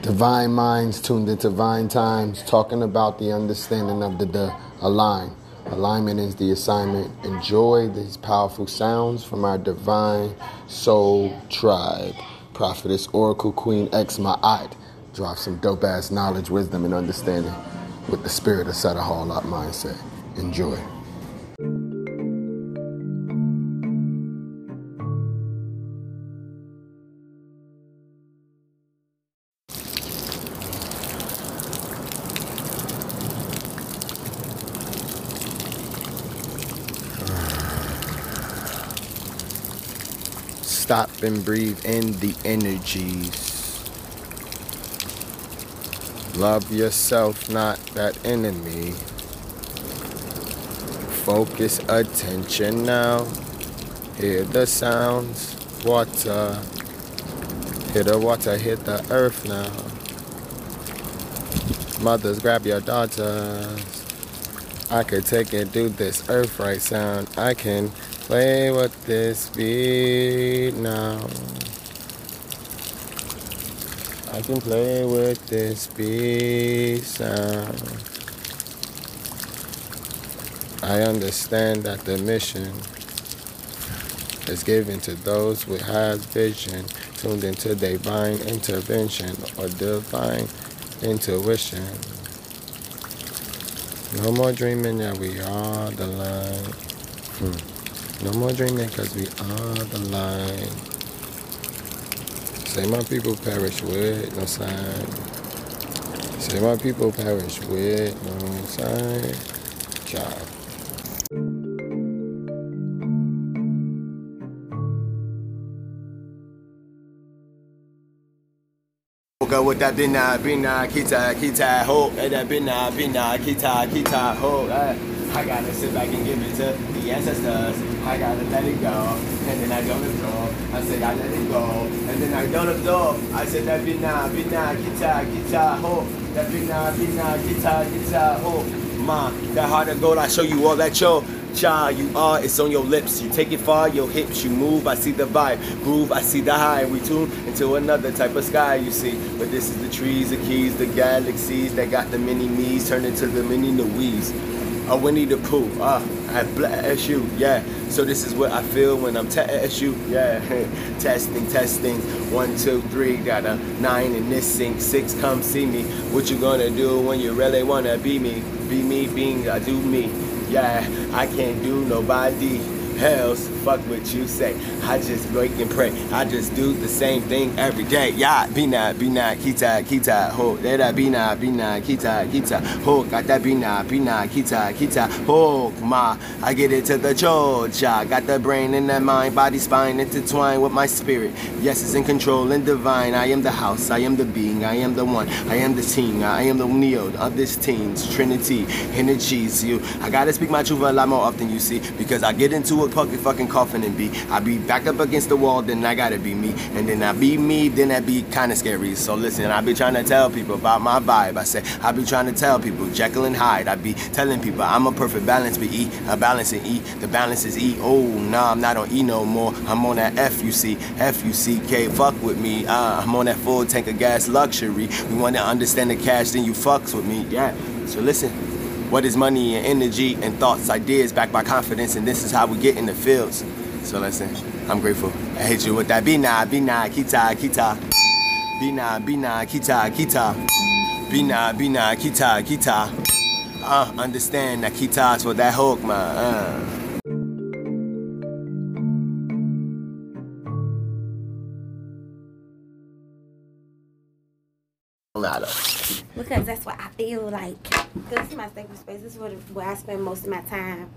Divine minds tuned into divine times, talking about the understanding of the align. Alignment is the assignment. Enjoy these powerful sounds from our divine soul tribe. Prophetess Oracle Queen X Ma'at. Drop some dope ass knowledge, wisdom, and understanding with the spirit of Sutter Hall Up mindset. Enjoy. Stop and breathe in the energies. Love yourself, not that enemy. Focus attention now. Hear the sounds. Water. Hit the water, hit the earth now. Mothers, grab your daughters. I could take it, do this earth right sound. I can play with this beat now. I can play with this beat sound. I understand that the mission is given to those with high vision, tuned into divine intervention or divine intuition. No more dreaming that we are the line. No more dreaming because we are the line. Say my people perish with no sign. Say my people perish with no sign. Ciao. Go with that bina, kita, ho, and that bina, kita, ho. I gotta sit back and give it to the ancestors. I gotta let it go, and then I don't absorb. I said I let it go, and then I don't absorb. I said that bina, kita, ho. That bina, kita, ho. Ma, that heart of gold, I show you all that yo. Child, you are, it's on your lips. You take it far, your hips, you move. I see the vibe, groove, I see the high. We tune into another type of sky, you see. But this is the trees, the keys, the galaxies that got the mini me's turned into the mini Louise. A Winnie the Pooh, I bless you, yeah. So this is what I feel when I'm test you, yeah. testing. 1, 2, 3, got a 9 in this sync. 6, come see me. What you gonna do when you really wanna be me? Be me, being I do me. Yeah, I can't do nobody else. Fuck what you say. I just break and pray. I just do the same thing every day. Yeah, bina, kita, ho. That bina, kita, ho. Got that bina, kita, ho. Ma, I get it to the chocha. Got the brain and the mind, body, spine intertwined with my spirit. Yes, it's in control and divine. I am the house, I am the being, I am the one, I am the team, I am the neo of this team's trinity, energies. You, I gotta speak my truth a lot more often, you see, because I get into a fucking coffin and be. I be back up against the wall, then I gotta be me. And then I be me, then that be kinda scary. So listen, I be trying to tell people about my vibe. I say, I be trying to tell people, Jekyll and Hyde. I be telling people I'm a perfect balance, be E, a balance in E. The balance is E. Oh, nah, I'm not on E no more. I'm on that F-U-C-K. Fuck with me. I'm on that full tank of gas luxury. We want to understand the cash, then you fucks with me. Yeah. So listen. What is money and energy and thoughts, ideas backed by confidence, and this is how we get in the fields. So listen, I'm grateful. I hate you with that bina, kita. Bina, kita. Bina, kita. Understand that kita is for that hook, man. Because that's what I feel like. This is my sacred space. This is where I spend most of my time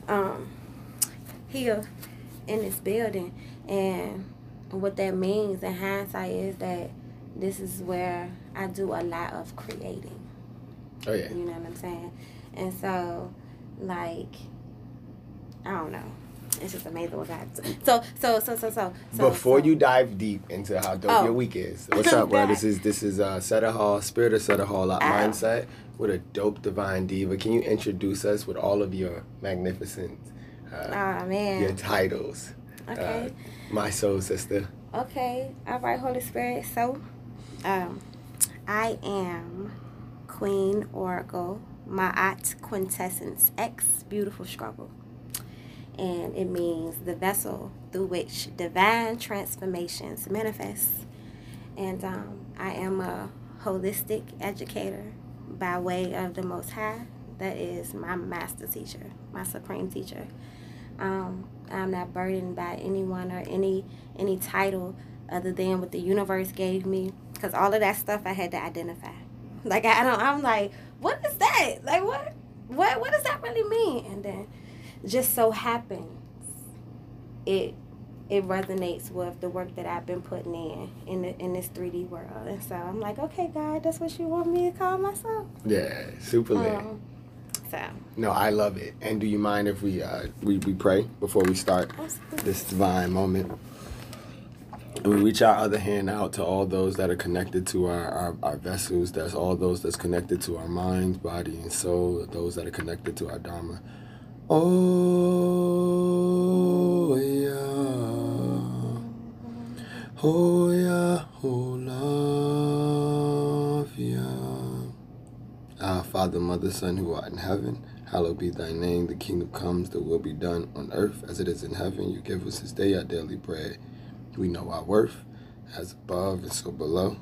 here in this building. And what that means in hindsight is that this is where I do a lot of creating. Oh, yeah. You know what I'm saying? And so, like, I don't know. It's just amazing what God does. So. Before you dive deep into how dope your week is, what's up, bro? This is Sutter Hall, Spirit of Sutter Hall Up Mindset with a dope divine diva. Can you introduce us with all of your magnificent, your titles? Okay. My soul sister. Okay. All right, Holy Spirit. So, I am Queen Oracle, Ma'at Quintessence X, Beautiful Struggle. And it means the vessel through which divine transformations manifest. And I am a holistic educator by way of the Most High. That is my master teacher, my supreme teacher. I'm not burdened by anyone or any title other than what the universe gave me, because all of that stuff I had to identify. Like I'm like, what is that? Like what does that really mean? And then just so happens it resonates with the work that I've been putting in this 3D world. And so I'm like, okay, God, that's what you want me to call myself? Yeah, super lit. So. No, I love it. And do you mind if we pray before we start this divine moment? And we reach our other hand out to all those that are connected to our vessels. That's all those that's connected to our mind, body, and soul. Those that are connected to our Dharma. Oh, yeah. Oh, yeah. Oh, love, yeah. Our Father, Mother, Son, who art in heaven, hallowed be thy name. The kingdom comes, the will be done on earth as it is in heaven. You give us this day our daily bread. We know our worth, as above and so below.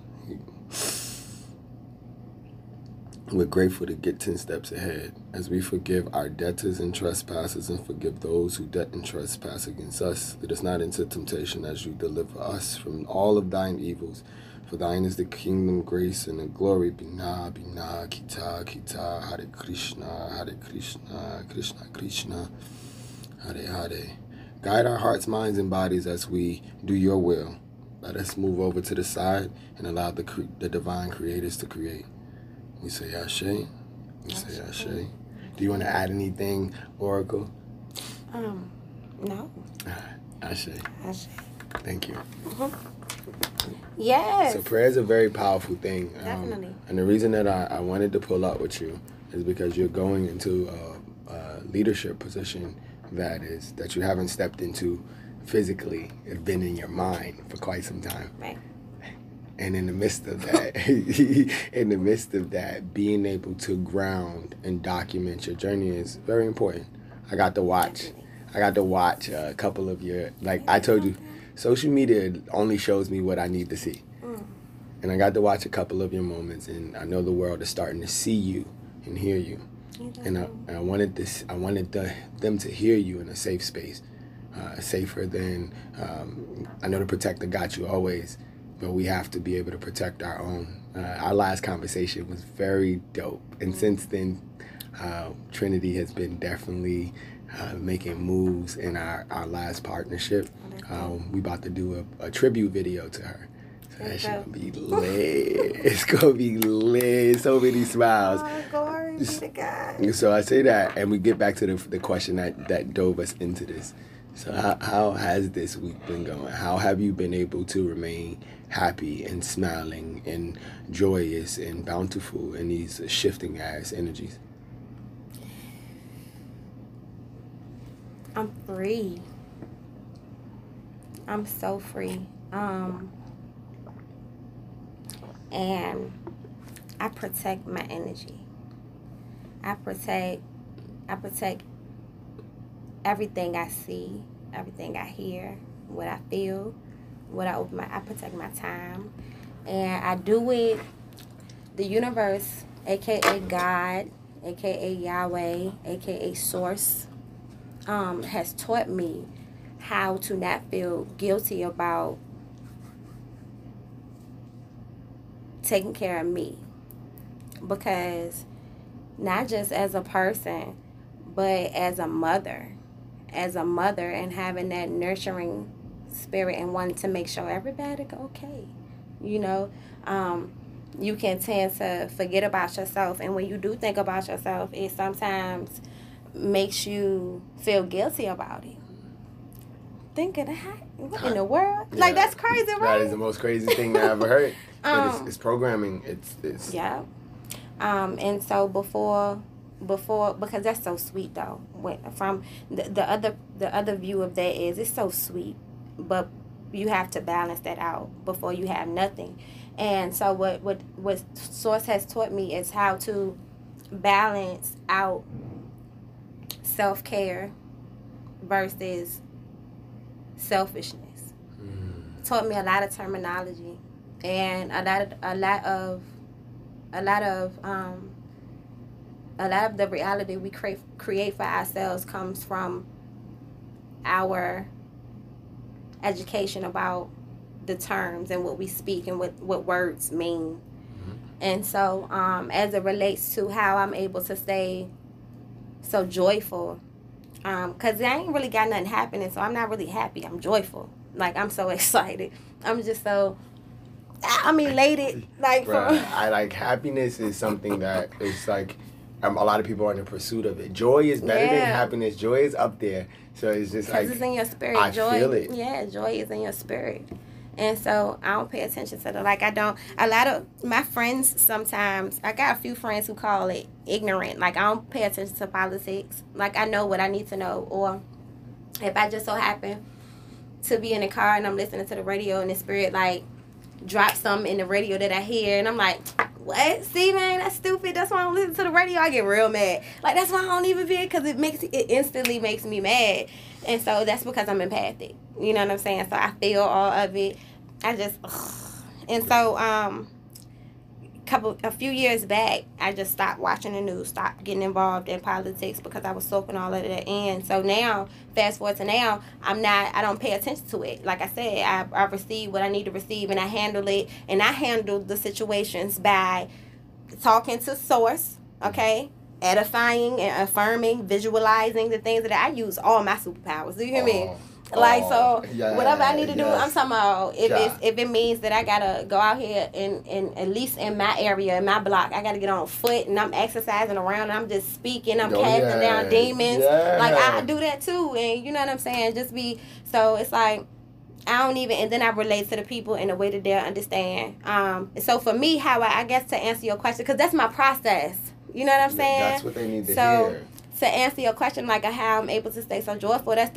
We're grateful to get 10 steps ahead as we forgive our debtors and trespassers and forgive those who debt and trespass against us. Lead us not into temptation as you deliver us from all of thine evils. For thine is the kingdom, grace, and the glory. Bina, Bina, Kita, Kita, Hare Krishna, Krishna, Krishna, Hare Hare. Guide our hearts, minds, and bodies as we do your will. Let us move over to the side and allow the divine creators to create. We say Ashe. We say Ashe. Do you want to add anything, Oracle? No. Ashe. Ashe. Thank you. Mm-hmm. Yes. So prayer is a very powerful thing. Definitely. And the reason that I wanted to pull up with you is because you're going into a leadership position that you haven't stepped into physically. It's been in your mind for quite some time. Right. And in the midst of that, being able to ground and document your journey is very important. I got to watch a couple of your, like I told you, social media only shows me what I need to see. And I got to watch a couple of your moments, and I know the world is starting to see you and hear you. And I wanted them to hear you in a safe space, safer than, I know the protector got you always, but we have to be able to protect our own. Our last conversation was very dope. And since then, Trinity has been definitely making moves in our last partnership. We about to do a tribute video to her. So that shit gonna be lit. It's gonna be lit. So many smiles. Oh, glory be to God. So I say that, and we get back to the question that dove us into this. So how has this week been going? How have you been able to remain happy and smiling and joyous and bountiful in these shifting ass energies? I'm free. I'm so free. And I protect my energy. I protect everything I see, everything I hear, what I feel, I protect my time. And I do it, the universe, aka God, aka Yahweh, aka Source, has taught me how to not feel guilty about taking care of me. Because not just as a person, but as a mother and having that nurturing spirit and wanting to make sure everybody okay. You know, you can tend to forget about yourself, and when you do think about yourself, it sometimes makes you feel guilty about it. Think of that. What in the world? Yeah. Like, that's crazy, right? That is the most crazy thing I ever heard. But it's programming. It's yeah. And so before, because that's so sweet though. From the other view of that is, it's so sweet, but you have to balance that out before you have nothing. And so what Source has taught me is how to balance out self-care versus selfishness. Taught me a lot of terminology and a lot of the reality we create for ourselves comes from our education about the terms and what we speak and what words mean. And so as it relates to how I'm able to stay so joyful, because I ain't really got nothing happening, so I'm not really happy. I'm joyful. Like, I'm so excited. I'm just so, I'm elated. Like, I like happiness is something that is like, a lot of people are in the pursuit of it. Joy is better than happiness. Joy is up there. So it's just like, it's in your spirit. I Joy, feel it. Yeah, joy is in your spirit. And so I don't pay attention to a lot of my friends sometimes, I got a few friends who call it ignorant. Like, I don't pay attention to politics. Like, I know what I need to know. Or if I just so happen to be in a car and I'm listening to the radio and the spirit, like, drop something in the radio that I hear, and I'm like, what? See, man, that's stupid. That's why I don't listen to the radio. I get real mad. Like, that's why I don't even be it, because it instantly makes me mad. And so that's because I'm empathic. You know what I'm saying? So I feel all of it. I just, and so a few years back, I just stopped watching the news, stopped getting involved in politics because I was soaking all of that in. So now, fast forward to now, I don't pay attention to it. Like I said, I receive what I need to receive, and I handle it, and I handle the situations by talking to Source, okay? Edifying and affirming, visualizing the things that I use all my superpowers. Do you hear me? Like, so whatever I need to do, I'm talking about if it means that I gotta go out here and at least in my area, in my block, I gotta get on foot and I'm exercising around and I'm just speaking, I'm casting down demons. Like, I do that too, and you know what I'm saying? So it's like, I don't even, and then I relate to the people in a way that they'll understand. So for me, how I guess to answer your question, because that's my process. You know what I'm saying? That's what they need to hear. To answer your question, like how I'm able to stay so joyful, that's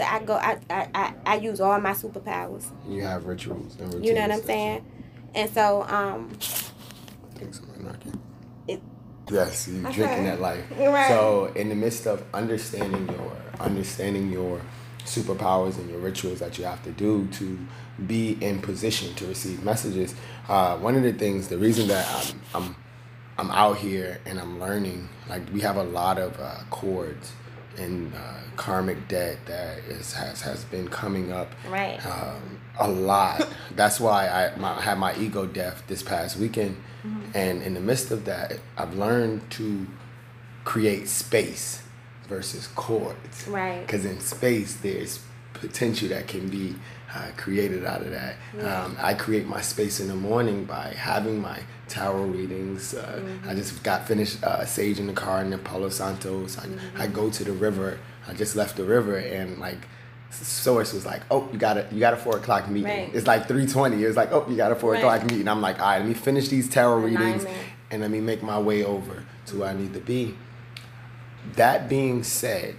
I use all my superpowers. You have rituals and routines. You know what I'm saying? And so, I think somebody knocking. Yes, you drinking that life. Right. So in the midst of understanding your superpowers and your rituals that you have to do to be in position to receive messages, one of the things, the reason that I'm out here and I'm learning, like, we have a lot of cords and karmic debt that has been coming up a lot. That's why I had my ego death this past weekend. And in the midst of that, I've learned to create space versus cords. Right. Because in space, there's potential that can be created out of that. I create my space in the morning by having my tarot readings. I just got finished Sage in the car in Palo Santos. I go to the river. I just left the river, and like, Source was like, oh, you got a 4:00 meeting. Right. It's like 3:20. It was like, oh, you got a 4:00 meeting. I'm like, all right, let me finish these tarot readings and let me make my way over to where I need to be. That being said,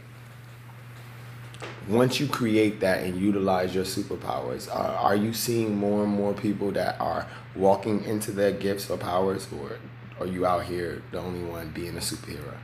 once you create that and utilize your superpowers, are you seeing more and more people that are walking into their gifts or powers, or are you out here the only one being a superhero?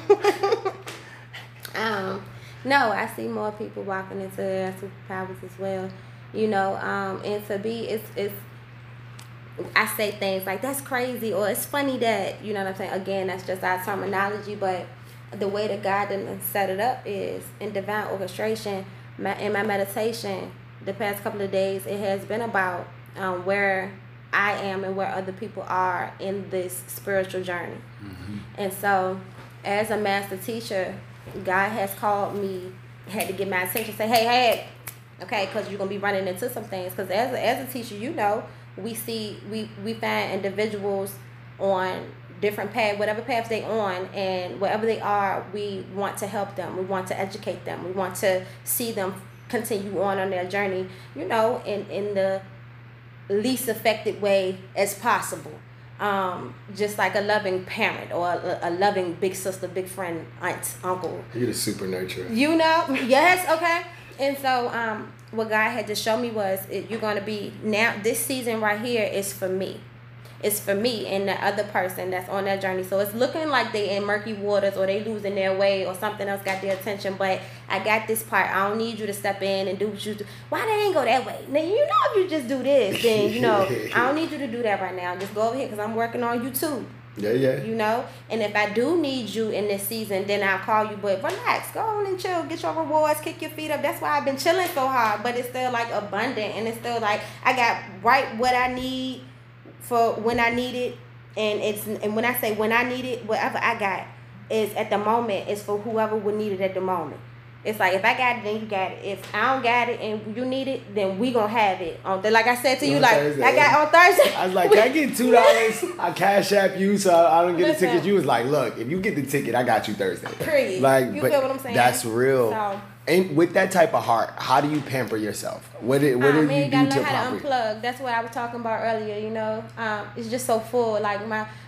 No, I see more people walking into their superpowers as well. You know, and to be, it's I say things like, that's crazy, or it's funny that, you know what I'm saying? Again, that's just our terminology, but the way that God done set it up is in divine orchestration. In my meditation, the past couple of days, it has been about where I am and where other people are in this spiritual journey. And so, as a master teacher, God has called me, had to get my attention, say, hey, okay, because you're going to be running into some things. Because as a teacher, you know, we find individuals on different paths, whatever paths they on, and wherever they are, we want to help them. We want to educate them. We want to see them continue on their journey, you know, in the least effective way as possible. Just like a loving parent or a loving big sister, big friend, aunt, uncle. You're the super nurturer. You know? Yes, okay. And so what God had to show me was, you're going to be, now this season right here is for me. It's for me and the other person that's on that journey. So it's looking like they in murky waters or they losing their way or something else got their attention. But I got this part. I don't need you to step in and do what you do. Why they ain't go that way? Now, you know, if you just do this, then, you know, I don't need you to do that right now. Just go over here because I'm working on you too. Yeah. You know, and if I do need you in this season, then I'll call you. But relax, go on and chill, get your rewards, kick your feet up. That's why I've been chilling so hard. But it's still like abundant, and it's still like I got right what I need for when I need it. And when I say when I need it, whatever I got is at the moment is for whoever would need it at the moment. It's like if I got it, then you got it. If I don't got it and you need it, then we gonna have it on. Like I said to you, like Thursday. I got on Thursday. I was like, can I get $2? I cash app you so I don't get the ticket. You was like, look, if you get the ticket, I got you Thursday. Period. Like, you feel what I'm saying? That's real. So, and with that type of heart, how do you pamper yourself? What do you do to learn how to properly? Unplug. That's what I was talking about earlier. You know, it's just so full. Like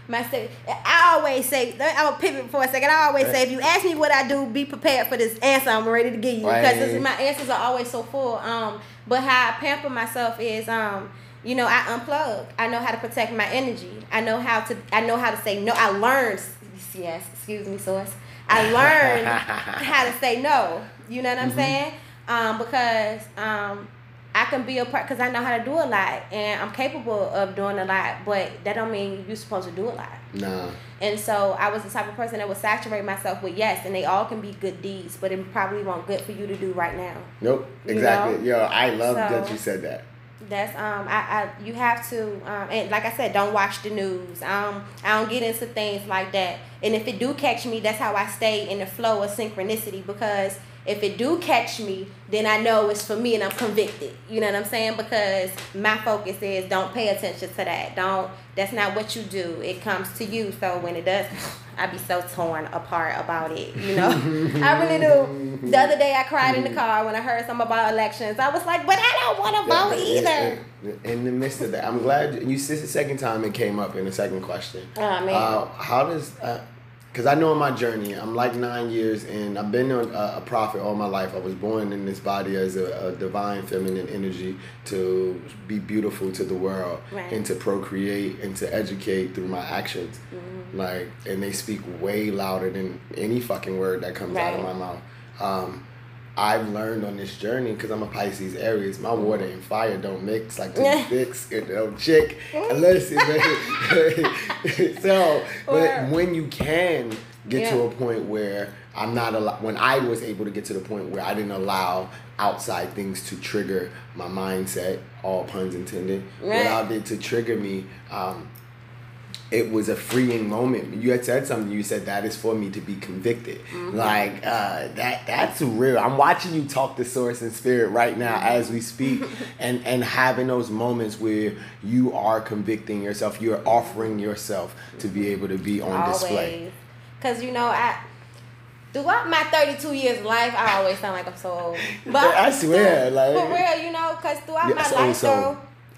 I always say, I'll pivot for a second. I always say, if you ask me what I do, be prepared for this answer I'm ready to give you because my answers are always so full. But how I pamper myself is, you know, I unplug. I know how to protect my energy. I know how to say no. I learned. Yes, excuse me, source. I learned how to say no. You know what I'm saying? Because I can be a part because I know how to do a lot and I'm capable of doing a lot, but that don't mean you're supposed to do a lot. Nah. And so I was the type of person that would saturate myself with yes, and they all can be good deeds, but it probably won't good for you to do right now. Nope. Exactly. You know? Yo, I love that you said that. That's you have to and like I said, don't watch the news. I don't get into things like that. And if it do catch me, that's how I stay in the flow of synchronicity, because if it do catch me, then I know it's for me and I'm convicted. You know what I'm saying? Because my focus is don't pay attention to that. That's not what you do. It comes to you. So when it does, I be so torn apart about it. You know? I really do. The other day I cried in the car when I heard something about elections. I was like, but I don't want to vote either. In the midst of that, I'm glad you said the second time it came up in the second question. Oh, man. How does... Because I know in my journey, I'm like 9 years and I've been a prophet all my life. I was born in this body as a divine feminine energy to be beautiful to the world, right, and to procreate and to educate through my actions. Mm-hmm. Like, and they speak way louder than any fucking word that comes out of my mouth. I've learned on this journey, because I'm a Pisces Aries, my water and fire don't mix like two sticks, it don't chick. Listen, man. So, but when you can get to a point where when I was able to get to the point where I didn't allow outside things to trigger my mindset, all puns intended, allowed it to trigger me, it was a freeing moment. You had said something. You said that is for me to be convicted. Mm-hmm. Like that's real. I'm watching you talk to Source and Spirit right now as we speak, and having those moments where you are convicting yourself. You're offering yourself to be able to be on display. Because you know, throughout my 32 years of life, I always sound like I'm so old. But I swear, like for real, you know, because throughout my life, though,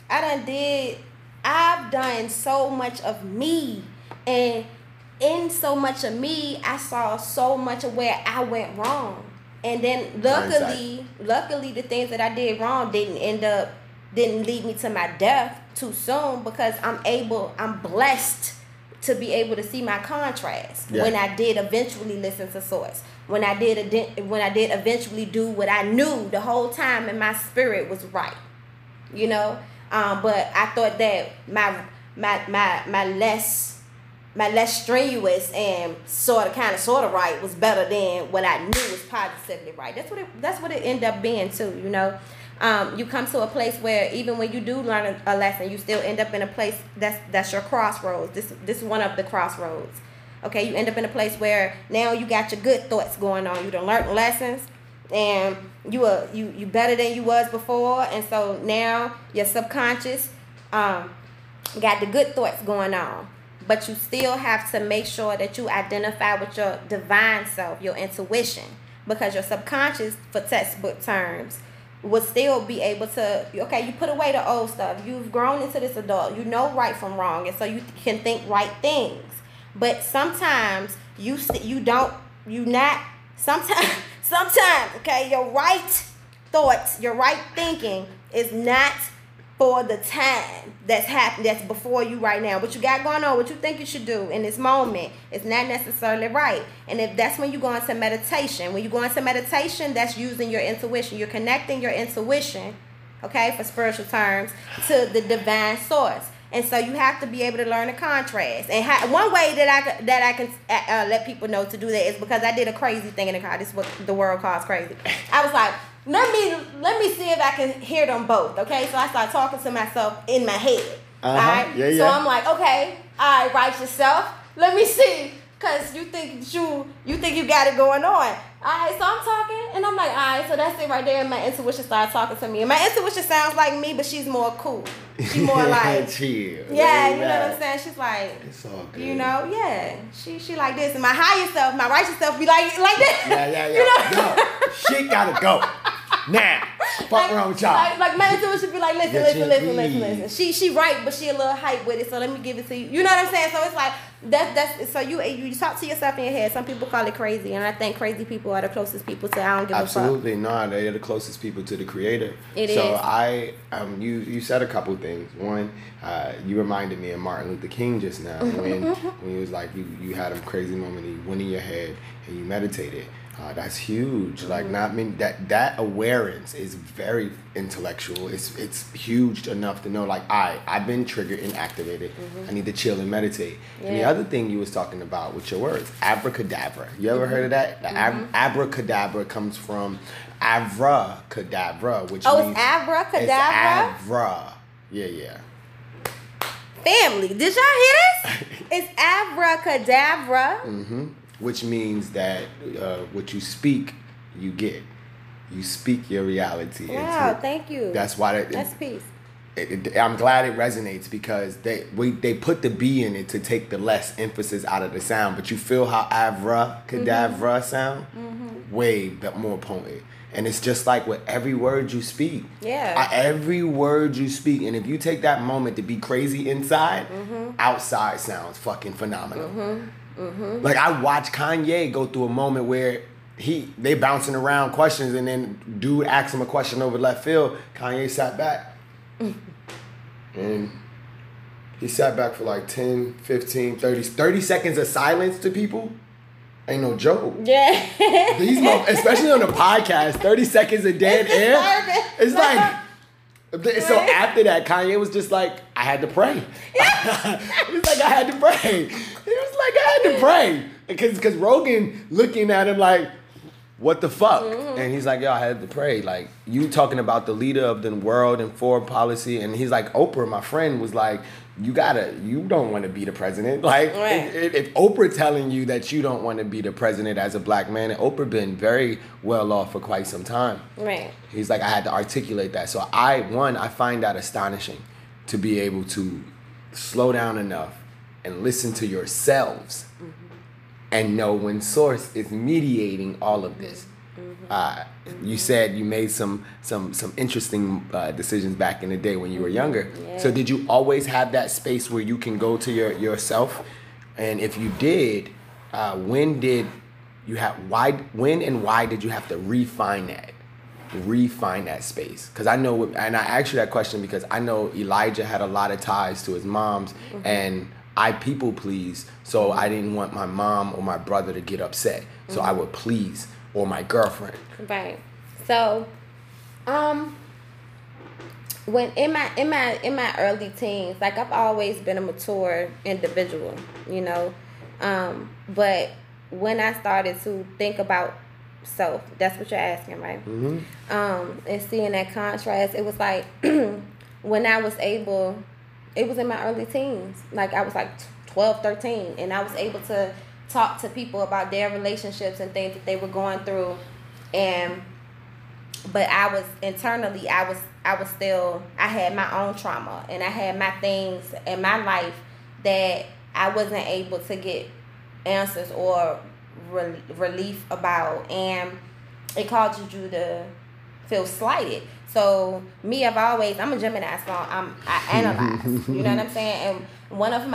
I've done so much of me, and in so much of me, I saw so much of where I went wrong. And then luckily, the things that I did wrong didn't lead me to my death too soon, because I'm blessed to be able to see my contrast when I did eventually listen to Source. When I did eventually do what I knew the whole time in my spirit was right. You know? But I thought that my less strenuous and sort of right was better than what I knew was positively right. That's what it ended up being too. You know, you come to a place where even when you do learn a lesson, you still end up in a place that's your crossroads. This is one of the crossroads. Okay, you end up in a place where now you got your good thoughts going on. You done learned lessons. And you better than you was before, and so now your subconscious got the good thoughts going on, but you still have to make sure that you identify with your divine self, your intuition, because your subconscious, for textbook terms, will still be able to. Okay, you put away the old stuff. You've grown into this adult. You know right from wrong, and so you can think right things. But sometimes Sometimes, okay, your right thoughts, your right thinking is not for the time that's happened, that's before you right now. What you got going on, what you think you should do in this moment is not necessarily right. And if that's when you go into meditation, that's using your intuition. You're connecting your intuition, okay, for spiritual terms, to the divine source. And so you have to be able to learn the contrast. And one way that I can let people know to do that is because I did a crazy thing in the car. This is what the world calls crazy. I was like, let me see if I can hear them both. Okay, so I started talking to myself in my head. All right. Yeah. So I'm like, okay, all right, write yourself. Let me see, cause you think you got it going on. All right, so I'm talking, and I'm like, all right, so that's it right there. And my intuition started talking to me. And my intuition sounds like me, but she's more cool. She's more like, chill. Yeah, you know what I'm saying? She's like, it's all good. You know, yeah. She like this. And my higher self, my righteous self be like this. Yeah. You know? Yo, shit gotta go. Now. Fuck around with y'all. Like my intuition be like, listen. She right, but she a little hype with it, so let me give it to you. You know what I'm saying? So it's like, that's so you talk to yourself in your head. Some people call it crazy, and I think crazy people are the closest people to I don't give a fuck. Absolutely not. They're the closest people to the creator. It is. So you said a couple things. One, you reminded me of Martin Luther King just now when he was like you had a crazy moment, he went in your head and you meditated. That's huge. Like that awareness is very intellectual. It's huge enough to know like I've been triggered and activated. I need to chill and meditate. Yeah. And the other thing you was talking about with your words, abracadabra. You ever heard of that? Abracadabra comes from abracadabra, which means it's abracadabra. It's avra. Yeah. Family, did y'all hear this? It's abracadabra. Which means that what you speak, you get. You speak your reality. Wow, thank you. That's why that's peace. I'm glad it resonates because they put the B in it to take the less emphasis out of the sound. But you feel how abracadabra sound? Way more potent. And it's just like with every word you speak. Yeah. Every word you speak. And if you take that moment to be crazy inside, outside sounds fucking phenomenal. Like I watched Kanye go through a moment where they bouncing around questions and then dude asked him a question over left field. Kanye sat back. And he sat back for like 10, 15, 30 seconds of silence to people. Ain't no joke. Yeah. Especially on a podcast, 30 seconds of dead air. It's like... So after that, Kanye was just like, I had to pray. He was like, I had to pray. He was like, I had to pray. Because Rogan looking at him like, what the fuck? And he's like, yo, I had to pray. Like, you talking about the leader of the world and foreign policy. And he's like, Oprah, my friend, was like, you don't want to be the president. Like, if Oprah telling you that you don't want to be the president as a black man, and Oprah been very well off for quite some time. Right. He's like, I had to articulate that. So I find that astonishing to be able to slow down enough and listen to yourselves and know when source is mediating all of this. You said you made some interesting decisions back in the day when you were younger. Yeah. So did you always have that space where you can go to yourself? And if you did, when and why did you have to refine that space? Because I know, and I asked you that question because I know Elijah had a lot of ties to his mom's, and I people please, so I didn't want my mom or my brother to get upset, so I would please, or my girlfriend. Right. So, when in my early teens, like I've always been a mature individual, you know, but when I started to think about self, that's what you're asking, right? And seeing that contrast, it was like when I was able, it was in my early teens, like I was like 12, 13, and I was able to talk to people about their relationships and things that they were going through, but I was internally, I was still, I had my own trauma, and I had my things in my life that I wasn't able to get answers or relief about, and it caused you to feel slighted. So me, I'm a Gemini, so I analyze. You know what I'm saying? And one of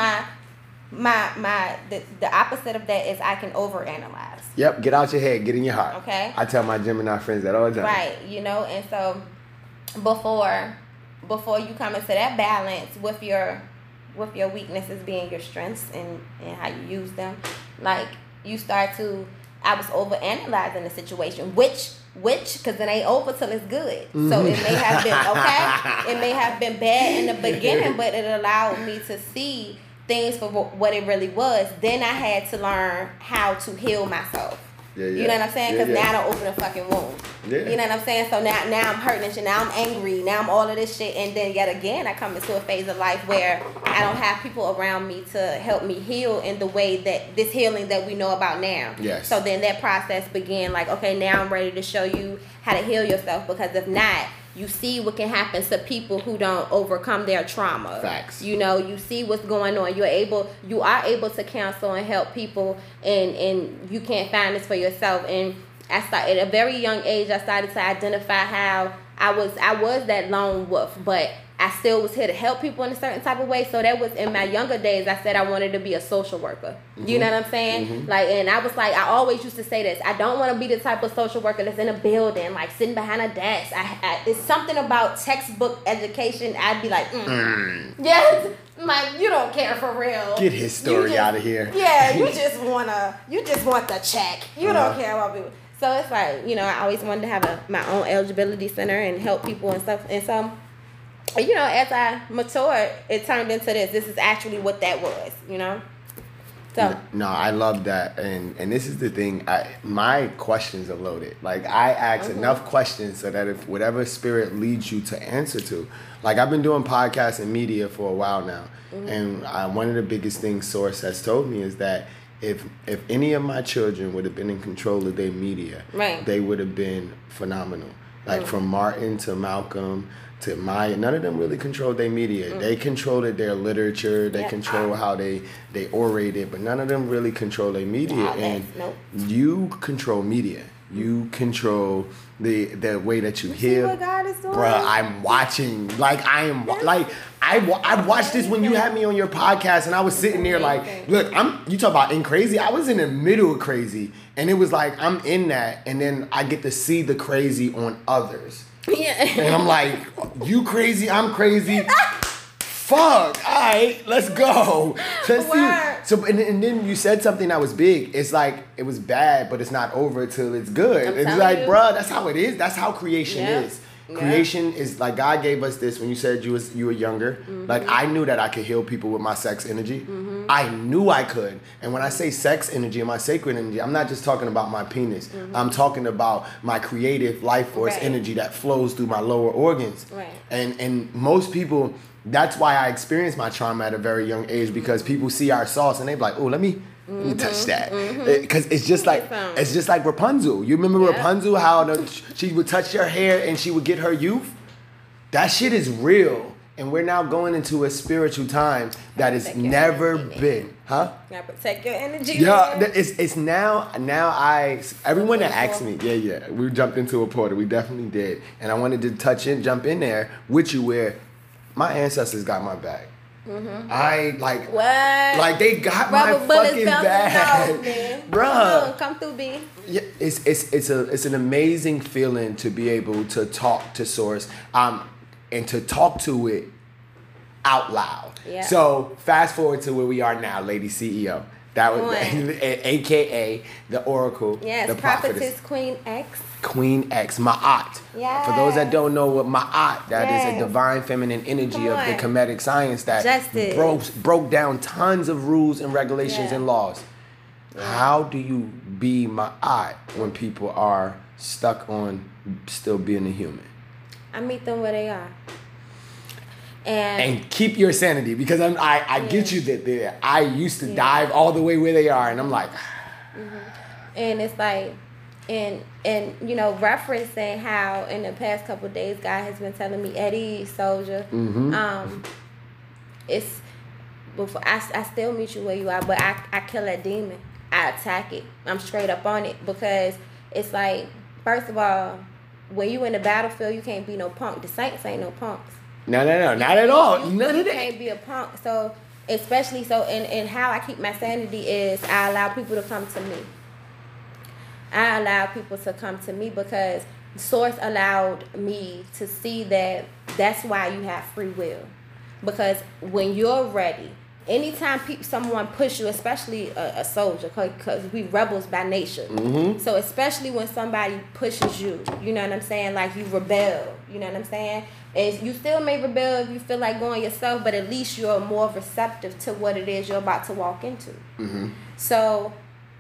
the opposite of that is I can overanalyze. Yep, get out your head, get in your heart. Okay. I tell my Gemini friends that all the time. Right, you know, and so before before you come into that balance with your weaknesses being your strengths and how you use them, like you start to, I was over analyzing the situation, which because it ain't over till it's good. So it may have been okay, it may have been bad in the beginning, but it allowed me to see things for what it really was. Then I had to learn how to heal myself. You know what I'm saying? Because now I don't open a fucking wound. You know what I'm saying? So now I'm hurting and shit. Now I'm angry. Now I'm all of this shit. And then yet again, I come into a phase of life where I don't have people around me to help me heal in the way that this healing that we know about now. Yes. So then that process began like, okay, now I'm ready to show you how to heal yourself. Because if not, you see what can happen to people who don't overcome their trauma. Facts. You know, you see what's going on. You are able to counsel and help people, and you can't find this for yourself. And I started at a very young age. I started to identify how I was that lone wolf, but I still was here to help people in a certain type of way. So that was in my younger days. I said I wanted to be a social worker. You know what I'm saying? Like, and I was like, I always used to say this. I don't want to be the type of social worker that's in a building, like sitting behind a desk. It's something about textbook education. I'd be like, yes, like you don't care for real. Get his story out of here. Yeah, you just want the check. You don't care about people. So it's like, you know, I always wanted to have my own eligibility center and help people and stuff. And so, you know, as I matured, it turned into this. This is actually what that was, you know? So. No, I love that. And this is the thing. My questions are loaded. Like, I ask enough questions so that if whatever spirit leads you to answer to. Like, I've been doing podcasts and media for a while now. And one of the biggest things Source has told me is that if any of my children would have been in control of their media, they would have been phenomenal. Like, from Martin to Malcolm to Maya, none of them really controlled their media. They controlled their literature, they control how they orated, but none of them really control their media. You control media. You control the way that you hear. See what God is doing? Bruh, I'm watching. Like, I watched this when you had me on your podcast, and I was sitting there like, look, you talk about in crazy. I was in the middle of crazy, and it was like, I'm in that, and then I get to see the crazy on others. Yeah. And I'm like, you crazy, I'm crazy. Fuck, all right, let's go. Let's see. So, and then you said something that was big. It's like, it was bad, but it's not over till it's good. It's like, bruh, that's how it is. That's how creation is. Creation is like, God gave us this when you said you were younger. Like, I knew that I could heal people with my sex energy. I knew I could. And when I say sex energy and my sacred energy, I'm not just talking about my penis. I'm talking about my creative life force energy that flows through my lower organs. And most people, that's why I experienced my trauma at a very young age, because people see our sauce and they be like, oh, let me touch that, because it's just like Rapunzel. You remember Rapunzel? How she would touch your hair and she would get her youth. That shit is real, and we're now going into a spiritual time that has never been. Huh? Gotta protect your energy. Yeah, it's now. Everyone that asked me, we jumped into a portal. We definitely did, and I wanted to jump in there with you where my ancestors got my back. I like they got my fucking back, bruh. Come through, B. Yeah, it's an amazing feeling to be able to talk to Source, and to talk to it out loud. Yeah. So fast forward to where we are now, Lady CEO. That was AKA the Oracle. Yes, the Prophetess Queen X. Queen X, Ma'at. Yes. For those that don't know what Ma'at, that is a divine feminine energy of the Kemetic science that broke down tons of rules and regulations and laws. How do you be Ma'at when people are stuck on still being a human? I meet them where they are. And keep your sanity, because I get you that I used to dive all the way where they are, and I'm like... And it's like... And you know, referencing how in the past couple of days God has been telling me, Eddie, soldier, it's before I still meet you where you are, but I kill that demon. I attack it. I'm straight up on it, because it's like, first of all, when you in the battlefield, you can't be no punk. The Saints ain't no punks. No, not at all. None of that. You can't be a punk. So especially so, and how I keep my sanity is I allow people to come to me. I allow people to come to me, because Source allowed me to see that that's why you have free will. Because when you're ready, anytime someone push you, especially a soldier, because we rebels by nature. Mm-hmm. So especially when somebody pushes you, you know what I'm saying? Like you rebel, you know what I'm saying? And you still may rebel if you feel like going yourself, but at least you're more receptive to what it is you're about to walk into. Mm-hmm. So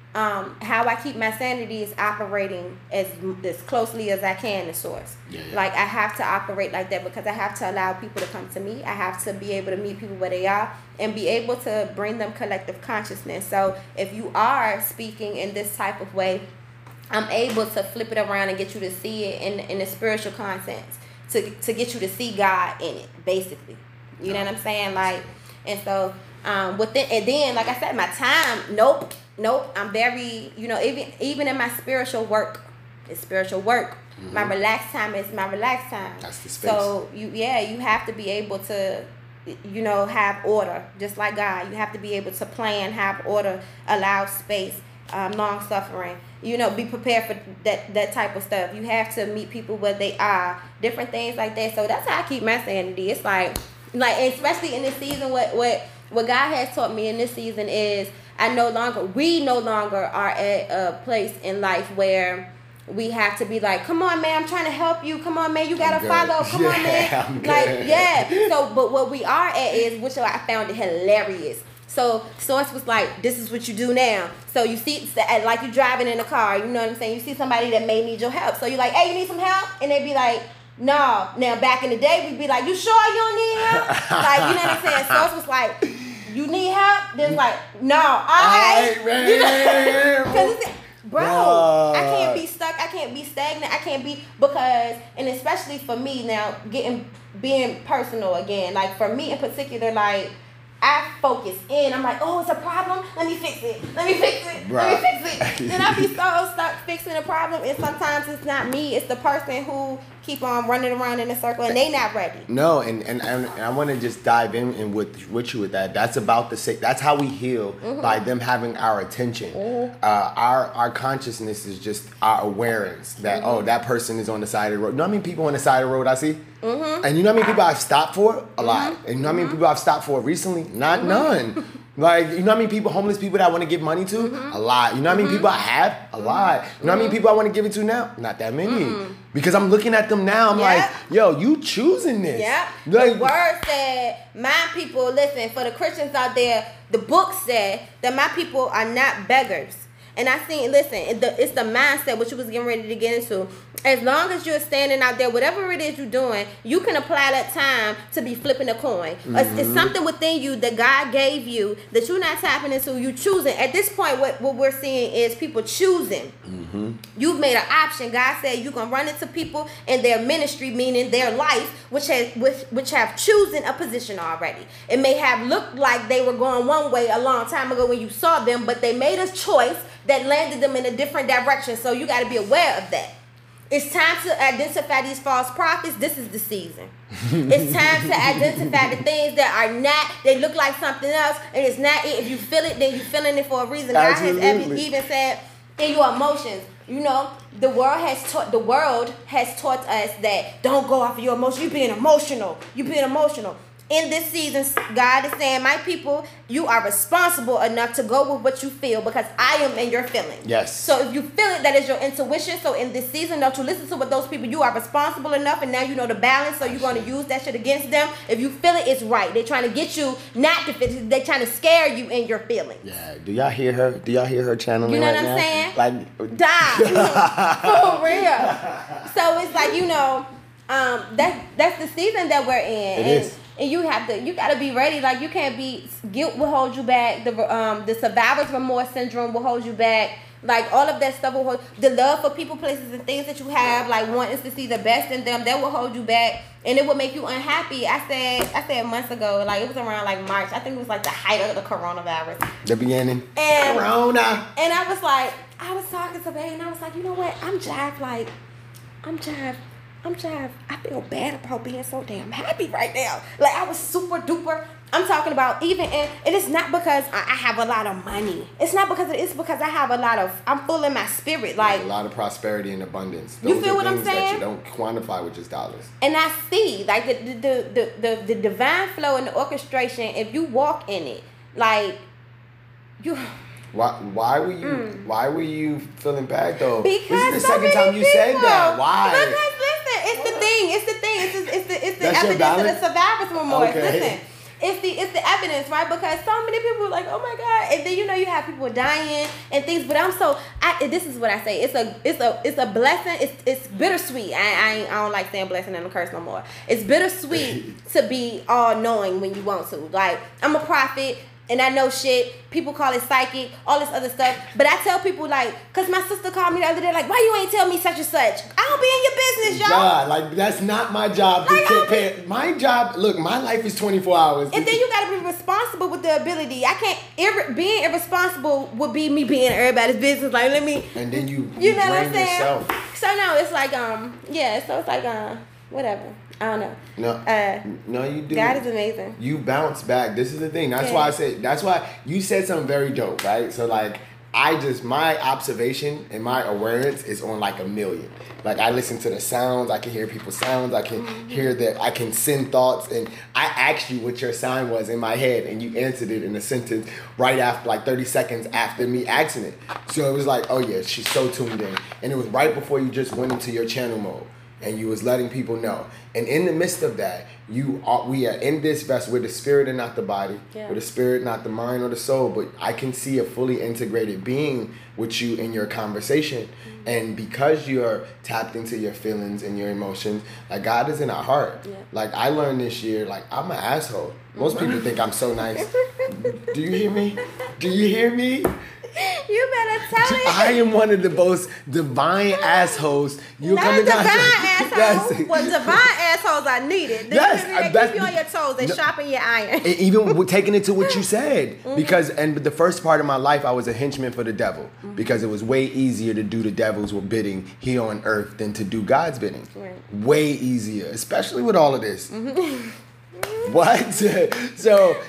how I keep my sanity is operating as closely as I can to source. Yeah. Like I have to operate like that because I have to allow people to come to me. I have to be able to meet people where they are and be able to bring them collective consciousness. So if you are speaking in this type of way, I'm able to flip it around and get you to see it in the spiritual context, to get you to see God in it, basically. You know what I'm saying? Like, and so within, and then like I said, my time, nope. I'm very, even in my spiritual work, it's spiritual work. Mm-hmm. My relaxed time is my relaxed time. That's the space. So you have to be able to, have order, just like God. You have to be able to plan, have order, allow space, long suffering. Be prepared for that type of stuff. You have to meet people where they are, different things like that. So that's how I keep my sanity. It's like especially in this season, what God has taught me in this season is we no longer are at a place in life where we have to be like, come on, man, I'm trying to help you. Come on, man, you gotta follow. Come on, man. So, but what we are at is, which I found it hilarious. So Source was like, this is what you do now. So you see, like you driving in a car, you know what I'm saying? You see somebody that may need your help. So you're like, hey, you need some help? And they be like, no. Now, back in the day, we'd be like, you sure you don't need help? Like, you know what I'm saying? Source was like, you need help? Then it's like, no, all right. Because bro, I can't be stuck. I can't be stagnant. I can't be, because, and especially for me now, being personal again, like for me in particular, like I focus in. I'm like, oh, it's a problem. Let me fix it. Let me fix it. Then I be so stuck fixing the problem, and sometimes it's not me. It's the person who keep on running around in a circle, and they not ready. No, and I want to just dive in with you with that. That's about the sake. That's how we heal, by them having our attention. Our consciousness is just our awareness that that person is on the side of the road. You know how many people on the side of the road I see? And you know how many people I've stopped for? A lot. And you know how many people I've stopped for recently? Not none. Like, you know how many people, homeless people that I want to give money to? A lot. You know how many people I have? A lot. You know how many people I want to give it to now? Not that many. Because I'm looking at them now, I'm like, yo, you choosing this. Yeah. Like, the word said, my people, listen, for the Christians out there, the book said that my people are not beggars. And I think, listen, it's the mindset, which you was getting ready to get into. As long as you're standing out there, whatever it is you're doing, you can apply that time to be flipping a coin. It's something within you that God gave you that you're not tapping into, you choosing. At this point, what we're seeing is people choosing. You've made an option. God said you can run into people in their ministry, meaning their life, which have chosen a position already. It may have looked like they were going one way a long time ago when you saw them, but they made a choice that landed them in a different direction. So you got to be aware of that. It's time to identify these false prophets. This is the season. It's time to identify the things that are not, they look like something else, and it's not it. If you feel it, then you're feeling it for a reason. Absolutely. God has even said in your emotions, the world has taught us that don't go off of your emotions. You're being emotional. In this season, God is saying, my people, you are responsible enough to go with what you feel, because I am in your feeling. Yes. So if you feel it, that is your intuition. So in this season, don't you listen to what those people, you are responsible enough, and now you know the balance, so you're going to use that shit against them. If you feel it, it's right. They're trying to get you not to feel it. They're trying to scare you in your feelings. Yeah. Do y'all hear her? Do y'all hear her channeling You know right what I'm saying? Like, die. For real. So it's like, that's the season that we're in. It is. And you gotta be ready. Like, you can't be, guilt will hold you back. The survivor's remorse syndrome will hold you back. Like, all of that stuff will hold, the love for people, places, and things that you have, like wanting to see the best in them, that will hold you back, and it will make you unhappy. I said months ago, like it was around like March. I think it was like the height of the coronavirus. The beginning. And Corona. And I was talking to Babe, and I was like, you know what? I'm jive I feel bad about being so damn happy right now. Like, I was super duper. I'm talking about even, and it is not because I have a lot of money. It's not because it's because I have I'm full in my spirit. Like, a lot of prosperity and abundance. You feel what I'm saying? That you don't quantify with just dollars. And I see, like, the divine flow and the orchestration, if you walk in it, like, you... Why were you feeling bad though? Because this is the so second time you people, said that. Why? Because listen, it's the thing. It's the That's your evidence of balance? the survivor's remorse. Okay. Listen. It's the evidence, right? Because so many people are like, oh my God, and then you have people dying and things. But this is what I say. It's a blessing. It's bittersweet. I don't like saying blessing and a curse no more. It's bittersweet to be all knowing when you want to. Like, I'm a prophet. And I know shit. People call it psychic, all this other stuff. But I tell people, like, because my sister called me the other day, like, why you ain't tell me such and such? I don't be in your business, y'all. God, like, that's not my job. Like, my job, look, my life is 24 hours. And then you got to be responsible with the ability. I can't, being irresponsible would be me being in everybody's business. Like, let me. And then you know what I'm saying? yourself. So, no, it's like, yeah, so it's like, whatever. I don't know. No, you do. God is amazing. You bounce back. This is the thing. That's why you said something very dope, right? So, like, my observation and my awareness is on like 1,000,000. Like, I listen to the sounds, I can hear people's sounds, I can hear that, I can send thoughts, and I asked you what your sign was in my head, and you answered it in a sentence right after, like 30 seconds after me asking it. So it was like, oh yeah, she's so tuned in. And it was right before you just went into your channel mode. And you was letting people know. And in the midst of that, we are in this vessel. We're the spirit and not the body. Yeah. We're the spirit, not the mind or the soul. But I can see a fully integrated being with you in your conversation. Mm-hmm. And because you're tapped into your feelings and your emotions, like, God is in our heart. Yeah. Like, I learned this year, like, I'm an asshole. Most people think I'm so nice. Do you hear me? Do you hear me? You better tell it. I am one of the most divine assholes. You're coming down to assholes. Well, divine assholes are needed. They keep you on your toes. They sharpen your iron. Even taking it to what you said, because the first part of my life, I was a henchman for the devil, because it was way easier to do the devil's bidding here on earth than to do God's bidding. Right. Way easier, especially with all of this. What? So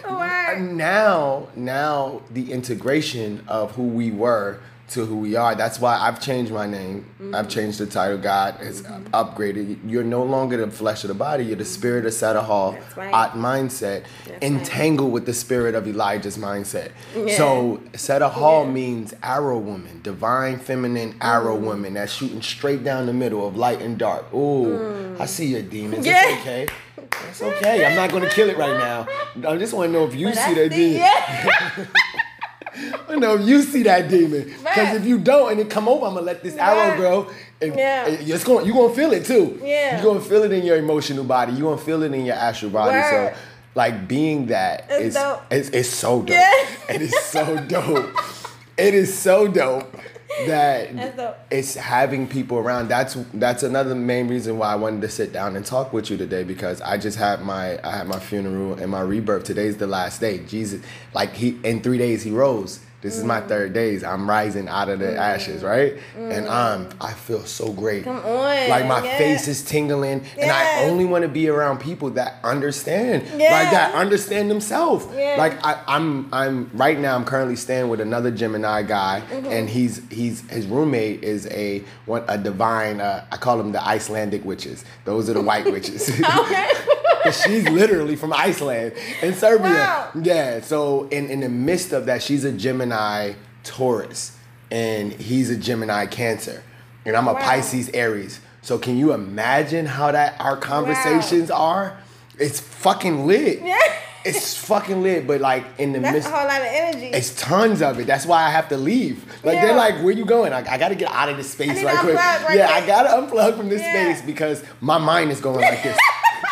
now the integration of who we were to who we are. That's why I've changed my name. Mm-hmm. I've changed the title. God has upgraded. You're no longer the flesh of the body. You're the spirit of Sadahal, At mindset, entangled with the spirit of Elijah's mindset. Yeah. So Sadahal means arrow woman, divine feminine arrow woman that's shooting straight down the middle of light and dark. Ooh, I see your demons. Yeah. It's okay. It's okay. I'm not going to kill it right now. I just want to know if you see that demon. Yeah. I know if you see that demon. Because if you don't and it come over, I'm going to let this arrow grow. And you're going to feel it too. Yeah. You're going to feel it in your emotional body. You're going to feel it in your astral body. Word. So, like, being that is so dope. Yeah. It is so dope. It is so dope. That it's having people around. That's another main reason why I wanted to sit down and talk with you today, because I just had my funeral and my rebirth. Today's the last day. Jesus, like, in 3 days he rose. This is my 3rd days. I'm rising out of the ashes, right? And I feel so great. Come on. Like, my face is tingling, and I only want to be around people that understand, like, that understand themselves. Yeah. Like, I'm right now. I'm currently staying with another Gemini guy, and his roommate is a divine. I call them the Icelandic witches. Those are the white witches. Okay. She's literally from Iceland and Serbia. Wow. Yeah. So in the midst of that, she's a Gemini Taurus, and he's a Gemini Cancer, and I'm a Pisces Aries. So can you imagine how our conversations are? It's fucking lit. Yeah. It's fucking lit, but like in the midst, that's a whole lot of energy. It's tons of it. That's why I have to leave. Like they're like, "Where you going?" I got to get out of this space right quick. I got to unplug from this space because my mind is going like this.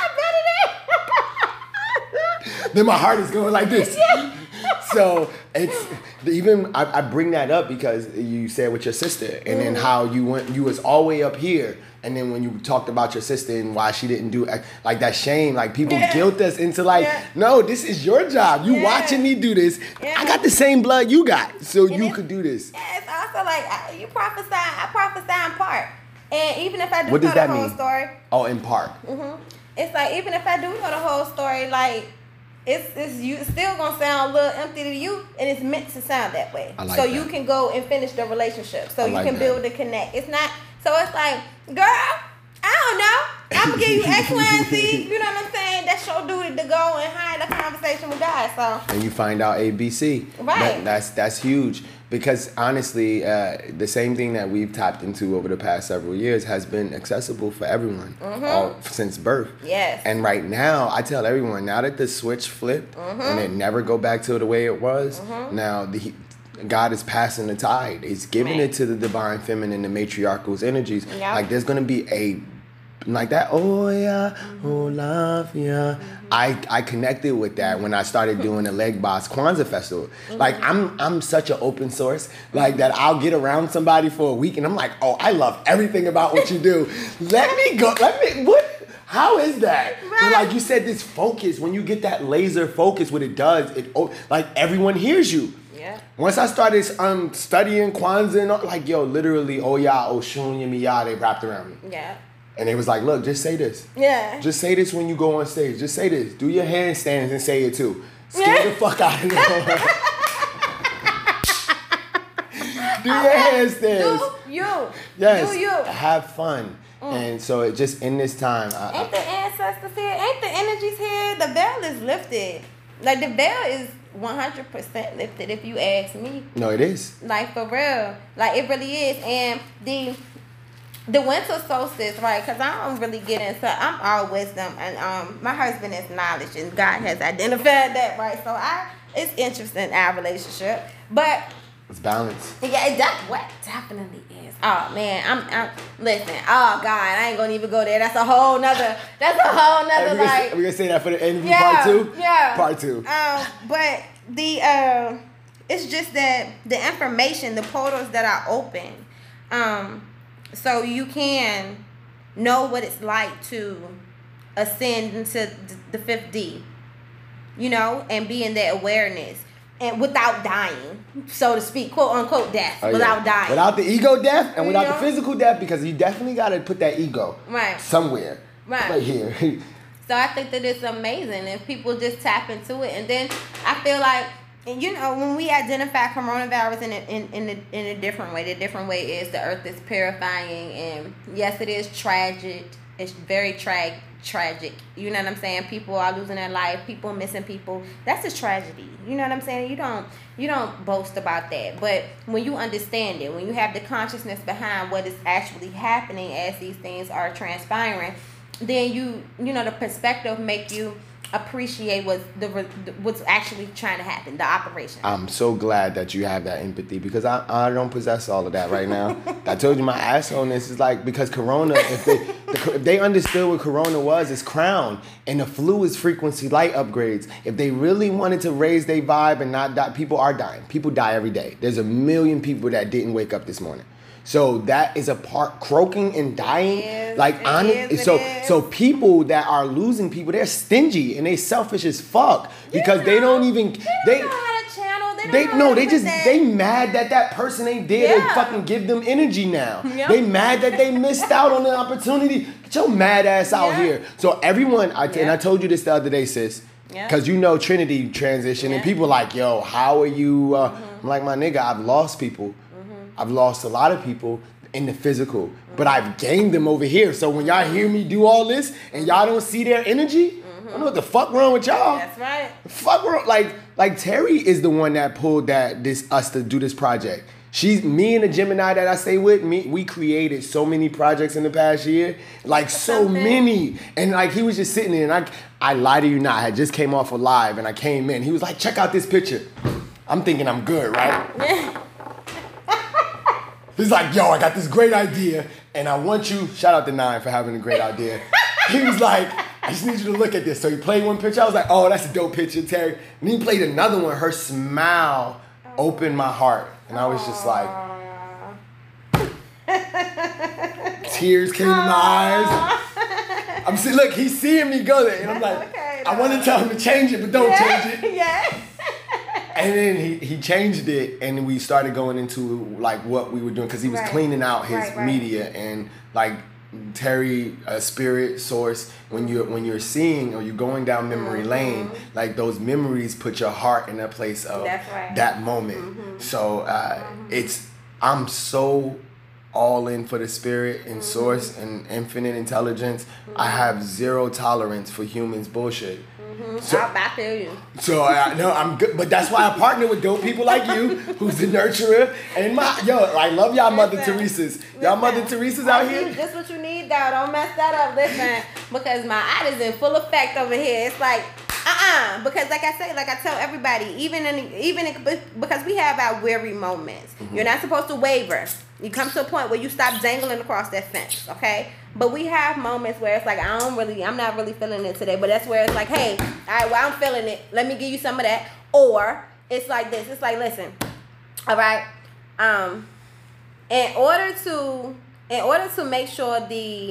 Then my heart is going like this. So it's even I bring that up because you said with your sister, and then how you was all the way up here, and then when you talked about your sister and why she didn't do like that shame, like people guilt us into like, no, this is your job. You watching me do this. I got the same blood you got, so and you could do this. Yeah, it's also like you prophesy. I prophesy in part. And even if I do What know does the that whole mean? story, Oh, in part. it's like even if I do know the whole story, like it's you still gonna sound a little empty to you, and it's meant to sound that way. I like so that. you can go and finish the relationship. So I you like can that. build a connect. It's not. So it's like, girl, I don't know. I'm gonna give you X, Y, and Z. You know what I'm saying? That's your duty to go and have a conversation with God. So And you find out ABC. Right. That's huge. Because honestly, the same thing that we've tapped into over the past several years has been accessible for everyone all, since birth. Yes. And right now, I tell everyone, now that the switch flipped and it never go back to the way it was, now God is passing the tide. He's giving Right. it to the divine feminine, the matriarchal energies. Yep. Like there's going to be a like that, oh yeah, oh love yeah. I connected with that when I started doing the Leg Boss Kwanzaa Festival. Like I'm such an open source, like that I'll get around somebody for a week and I'm like, oh, I love everything about what you do. How is that? Right. But like you said, this focus, when you get that laser focus, what it does, like everyone hears you. Yeah. Once I started studying Kwanzaa and all, like, yo, literally, oh yeah, oh shun yami ya, they wrapped around me. Yeah. And they was like, look, just say this. Yeah. Just say this when you go on stage. Just say this. Do your handstands and say it too. Scare the fuck out of them. Do your handstands. Do you. Yes. Do you. Have fun. And so it just in this time. Ain't the ancestors here? Ain't the energies here? The veil is lifted. Like the veil is 100% lifted if you ask me. No, it is. Like for real. Like it really is. And the winter solstice, right? Because I don't really get into. I'm all wisdom, and my husband is knowledge, and God has identified that, right? So it's interesting our relationship, but It's balance. yeah, what definitely is. Oh man, I'm listen. Oh God, I ain't gonna even go there. That's a whole nother like. We're gonna say that for the interview Yeah, part 2. yeah. Part 2. But it's just that the information, the portals that are open, so you can know what it's like to ascend into the 5th D, you know, and be in that awareness and without dying, so to speak, quote unquote death, without dying. Without the ego death and without You know? the physical death, because you definitely got to put that ego Right. somewhere. Right. here. So I think that it's amazing if people just tap into it. And then I feel like, and you know, when we identify coronavirus in a different way, the different way is the earth is purifying. And yes, it is tragic. It's very tragic. You know what I'm saying? People are losing their life. People missing people. That's a tragedy. You know what I'm saying? You don't boast about that. But when you understand it, when you have the consciousness behind what is actually happening as these things are transpiring, then you know the perspective make you appreciate what's actually trying to happen, the operation. I'm so glad that you have that empathy, because I don't possess all of that right now. I told you my assholeness is like, because Corona, if they understood what Corona was, it's crown, and the flu is frequency light upgrades. If they really wanted to raise their vibe and not die, people are dying. People die every day. There's 1 million people that didn't wake up this morning. So that is a part, croaking and dying. So people that are losing people, they're stingy and they selfish as fuck, because they don't even they know how to channel. They mad that person ain't there to fucking give them energy now. Yep. They mad that they missed out on the opportunity. Get your mad ass out here. So everyone, and I told you this the other day, sis. Because you know Trinity transition, and people like, yo, how are you? I'm like, my nigga, I've lost people. I've lost a lot of people in the physical, but I've gained them over here. So when y'all hear me do all this and y'all don't see their energy, I don't know what the fuck wrong with y'all. That's right. Fuck wrong. Like Terry is the one that pulled us to do this project. Me and the Gemini that I stay with, we created so many projects in the past year, like so many. And like he was just sitting there, and I lie to you not, I had just came off a live and I came in. He was like, check out this picture. I'm thinking I'm good, right? He's like, yo, I got this great idea, and I want you, shout out to Nine for having a great idea. He was like, I just need you to look at this. So he played one picture. I was like, oh, that's a dope picture, Terry. And he played another one. Her smile opened my heart. And I was just like, tears came in my eyes. Look, he's seeing me go there. And I'm like, I want to tell him to change it, but don't change it. Yeah. And then he changed it, and we started going into like what we were doing because he was cleaning out his media and like Terry Spirit Source. When you're seeing or you're going down memory lane, like those memories put your heart in a place of that moment. So I'm so all in for the spirit and source and infinite intelligence. I have zero tolerance for humans bullshit. So, I feel you. So no, I'm good, but that's why I partner with dope people like you, who's the nurturer. And I love y'all Mother Teresa's. Y'all Mother Teresa's out here. That's what you need, though. Don't mess that up. Listen, because my eye is in full effect over here. It's like, because like I say, like I tell everybody, because we have our weary moments. You're not supposed to waver. You come to a point where you stop dangling across that fence, okay? But we have moments where it's like, I'm not really feeling it today. But that's where it's like, hey, all right, well, I'm feeling it. Let me give you some of that. Or it's like this. It's like, listen, all right, in order to make sure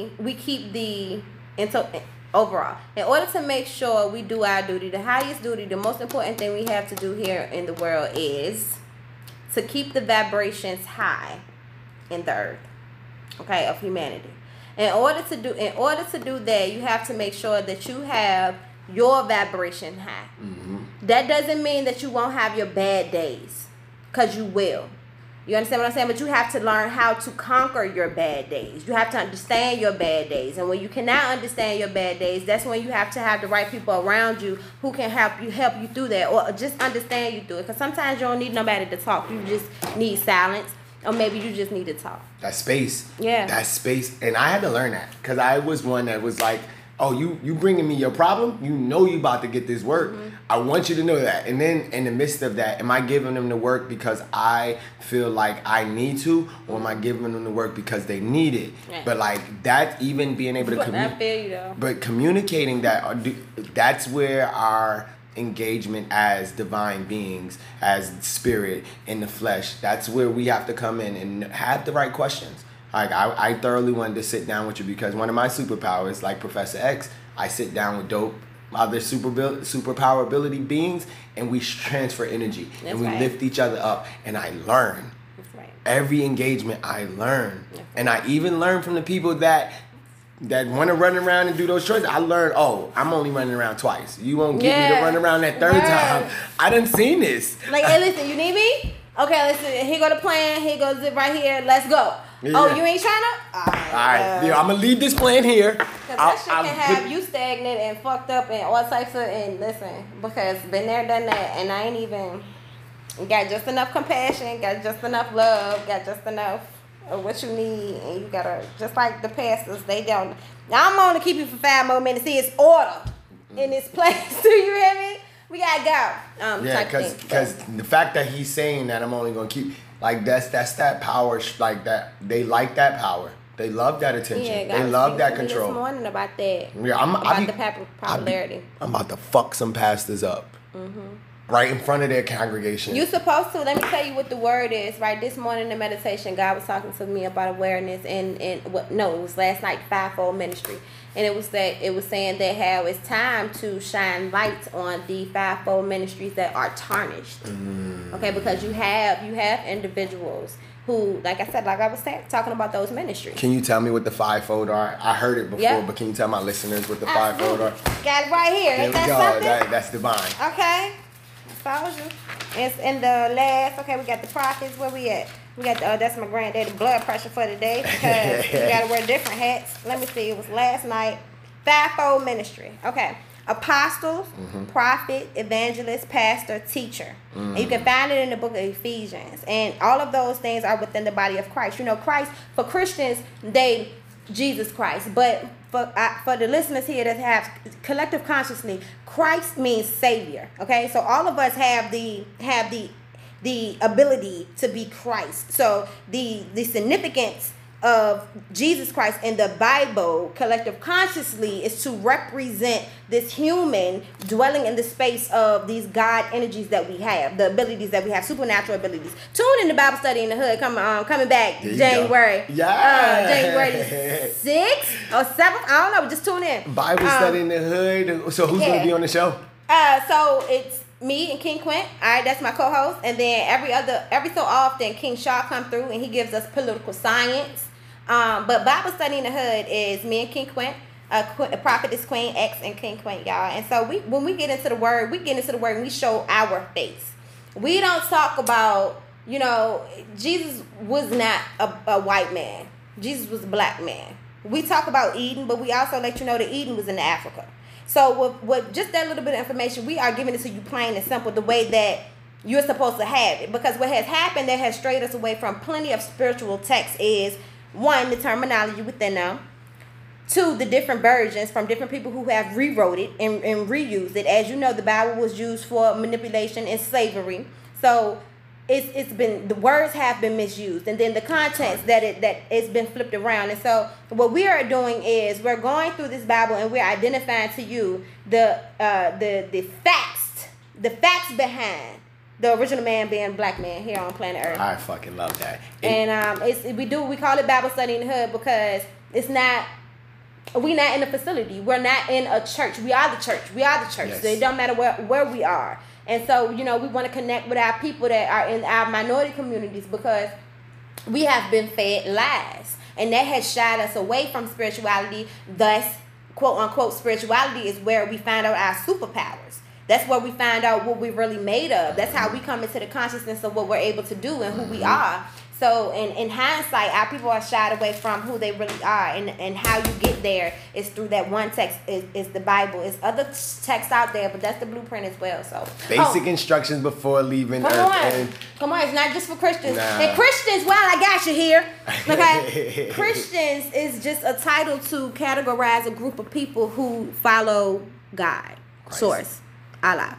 overall, in order to make sure we do our duty, the highest duty, the most important thing we have to do here in the world is to keep the vibrations high in the earth, okay, of humanity. In order to do that, you have to make sure that you have your vibration high. That doesn't mean that you won't have your bad days, because you will. You understand what I'm saying? But you have to learn how to conquer your bad days. You have to understand your bad days. And when you cannot understand your bad days, that's when you have to have the right people around you who can help you through that, or just understand you through it. Because sometimes you don't need nobody to talk. You just need silence. Or maybe you just need to talk. That space. Yeah. That space. And I had to learn that. Because I was one that was like, oh, you bringing me your problem? You know you about to get this work. I want you to know that. And then in the midst of that, am I giving them the work because I feel like I need to? Or am I giving them the work because they need it? Right. But like that, even being able to I feel you though. But communicating that's where our engagement as divine beings, as spirit in the flesh, that's where we have to come in and have the right questions. Like I thoroughly wanted to sit down with you because one of my superpowers, like Professor X, I sit down with dope other superpower ability beings and we transfer energy. That's and we lift each other up and I learn. That's right. Every engagement I learn. That's and I even learn from the people that want to run around and do those choices. I learned, I'm only running around twice. You won't get me to run around that third time. I done seen this. Like, hey, listen, you need me? Okay, listen, here go the plan. Here goes it right here. Let's go. Yeah. Oh, you ain't trying to? All right. Yeah, I'm going to leave this plan here. Because that shit can have you stagnant and fucked up and all types of, and listen, because been there, done that, and I ain't even got just enough compassion, got just enough love, got just enough of what you need, and you gotta, just like the pastors, they don't. Now I'm gonna keep you for 5 more minutes. See, it's order in this place. Do you hear me? We gotta go. Yeah, because the fact that he's saying that I'm only gonna keep, like that's that power, like that they like that power. They love that attention. Yeah, they love that control. This morning about that. Yeah, the popularity. I'm about to fuck some pastors up. Right in front of their congregation. You're supposed to. Let me tell you what the word is. Right, this morning in meditation, God was talking to me about awareness, it was last night, fivefold ministry, and it was saying that how it's time to shine light on the fivefold ministries that are tarnished. Okay, because you have individuals who, like I said, like I was talking about those ministries. Can you tell me what the fivefold are? I heard it before, but can you tell my listeners what the fivefold are? Got it right here. There we go. That's divine. Okay. It's in the last. Okay, we got the prophets. Where we at? We got that's my granddaddy blood pressure for today because we gotta wear different hats. Let me see. It was last night. Fivefold ministry. Okay, apostles, prophet, evangelist, pastor, teacher. And you can find it in the book of Ephesians. And all of those things are within the body of Christ. You know, Christ for Christians, Jesus Christ, but for the listeners here that have collective consciously, Christ means Savior. Okay, so all of us have the ability to be Christ. So the significance of Jesus Christ in the Bible, collective consciously, is to represent this human dwelling in the space of these God energies that we have, the abilities that we have, supernatural abilities. Tune in to Bible Study in the Hood, coming back January. January 6th or 7th. I don't know, just tune in. Bible Study in the Hood. So who's going to be on the show? So it's me and King Quint. All right, that's my co-host. And then every so often, King Shaw come through and he gives us political science. But Bible Study in the Hood is me and King Quint. Prophetess Queen X and King Quint, y'all. And so when we get into the word, and we show our face. We don't talk about, Jesus was not a white man. Jesus was a black man. We talk about Eden, but we also let you know that Eden was in Africa. So with just that little bit of information, we are giving it to you plain and simple, the way that you're supposed to have it. Because what has happened that has strayed us away from plenty of spiritual texts is, one, the terminology within them. Two, the different versions from different people who have rewrote it and reused it. As you know, the Bible was used for manipulation and slavery. So the words have been misused, and then the contents that it's been flipped around. And so what we are doing is we're going through this Bible and we're identifying to you the facts behind the original man being black man here on planet Earth. I fucking love that. And we call it Bible Study in the Hood because we're not in a facility. We're not in a church. We are the church. Yes. So it don't matter where we are. And so, we want to connect with our people that are in our minority communities because we have been fed lies. And that has shied us away from spirituality. Thus, quote unquote, spirituality is where we find out our superpowers. That's where we find out what we're really made of. That's how we come into the consciousness of what we're able to do and who we are. So in hindsight, our people are shied away from who they really are. And how you get there is through that one text is the Bible. There's other texts out there, but that's the blueprint as well. So basic instructions before leaving Earth. Come on, it's not just for Christians. Nah. And Christians, well, I got you here. Okay. Christians is just a title to categorize a group of people who follow God. Christ. Source. Allah.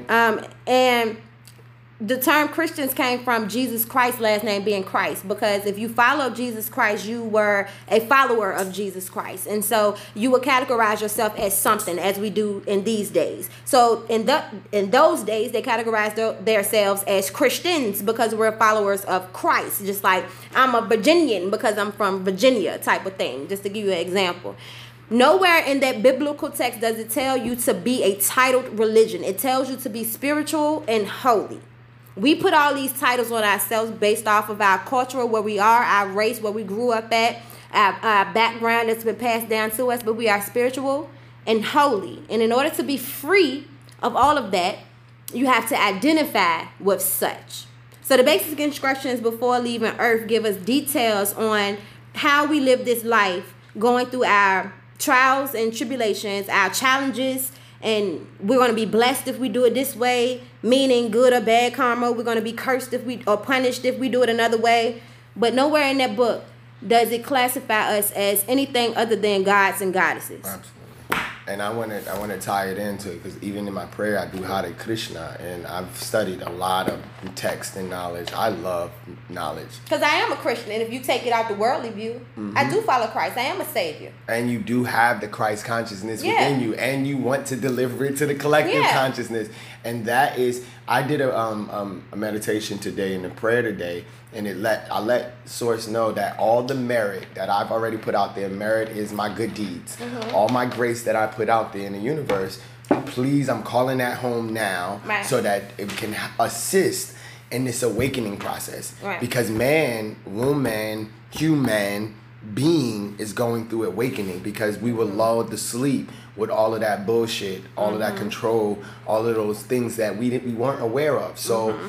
And the term Christians came from Jesus Christ's last name being Christ, because if you follow Jesus Christ, you were a follower of Jesus Christ. And so you would categorize yourself as something, as we do in these days. So in those days, they categorized themselves as Christians because we're followers of Christ. Just like I'm a Virginian because I'm from Virginia type of thing, just to give you an example. Nowhere in that biblical text does it tell you to be a titled religion. It tells you to be spiritual and holy. We put all these titles on ourselves based off of our culture, where we are, our race, where we grew up at, our background that's been passed down to us, but we are spiritual and holy. And in order to be free of all of that, you have to identify with such. So the basic instructions before leaving Earth give us details on how we live this life, going through our trials and tribulations, our challenges, and we're going to be blessed if we do it this way, meaning good or bad karma. We're going to be cursed or punished if we do it another way. But nowhere in that book does it classify us as anything other than gods and goddesses. Absolutely. And I want to tie it into, because even in my prayer I do Hare Krishna, and I've studied a lot of text and knowledge. I love knowledge. Because I am a Christian, and if you take it out the worldly view, I do follow Christ. I am a savior. And you do have the Christ consciousness within you, and you want to deliver it to the collective consciousness. And that is, I did a meditation today and a prayer today, and I let Source know that all the merit that I've already put out there, merit is my good deeds. All my grace that I put out there in the universe, please, I'm calling that home now, so that it can assist in this awakening process. Because man, woman, human being is going through awakening, because we were lulled to sleep with all of that bullshit, all of that control, all of those things that we weren't aware of. So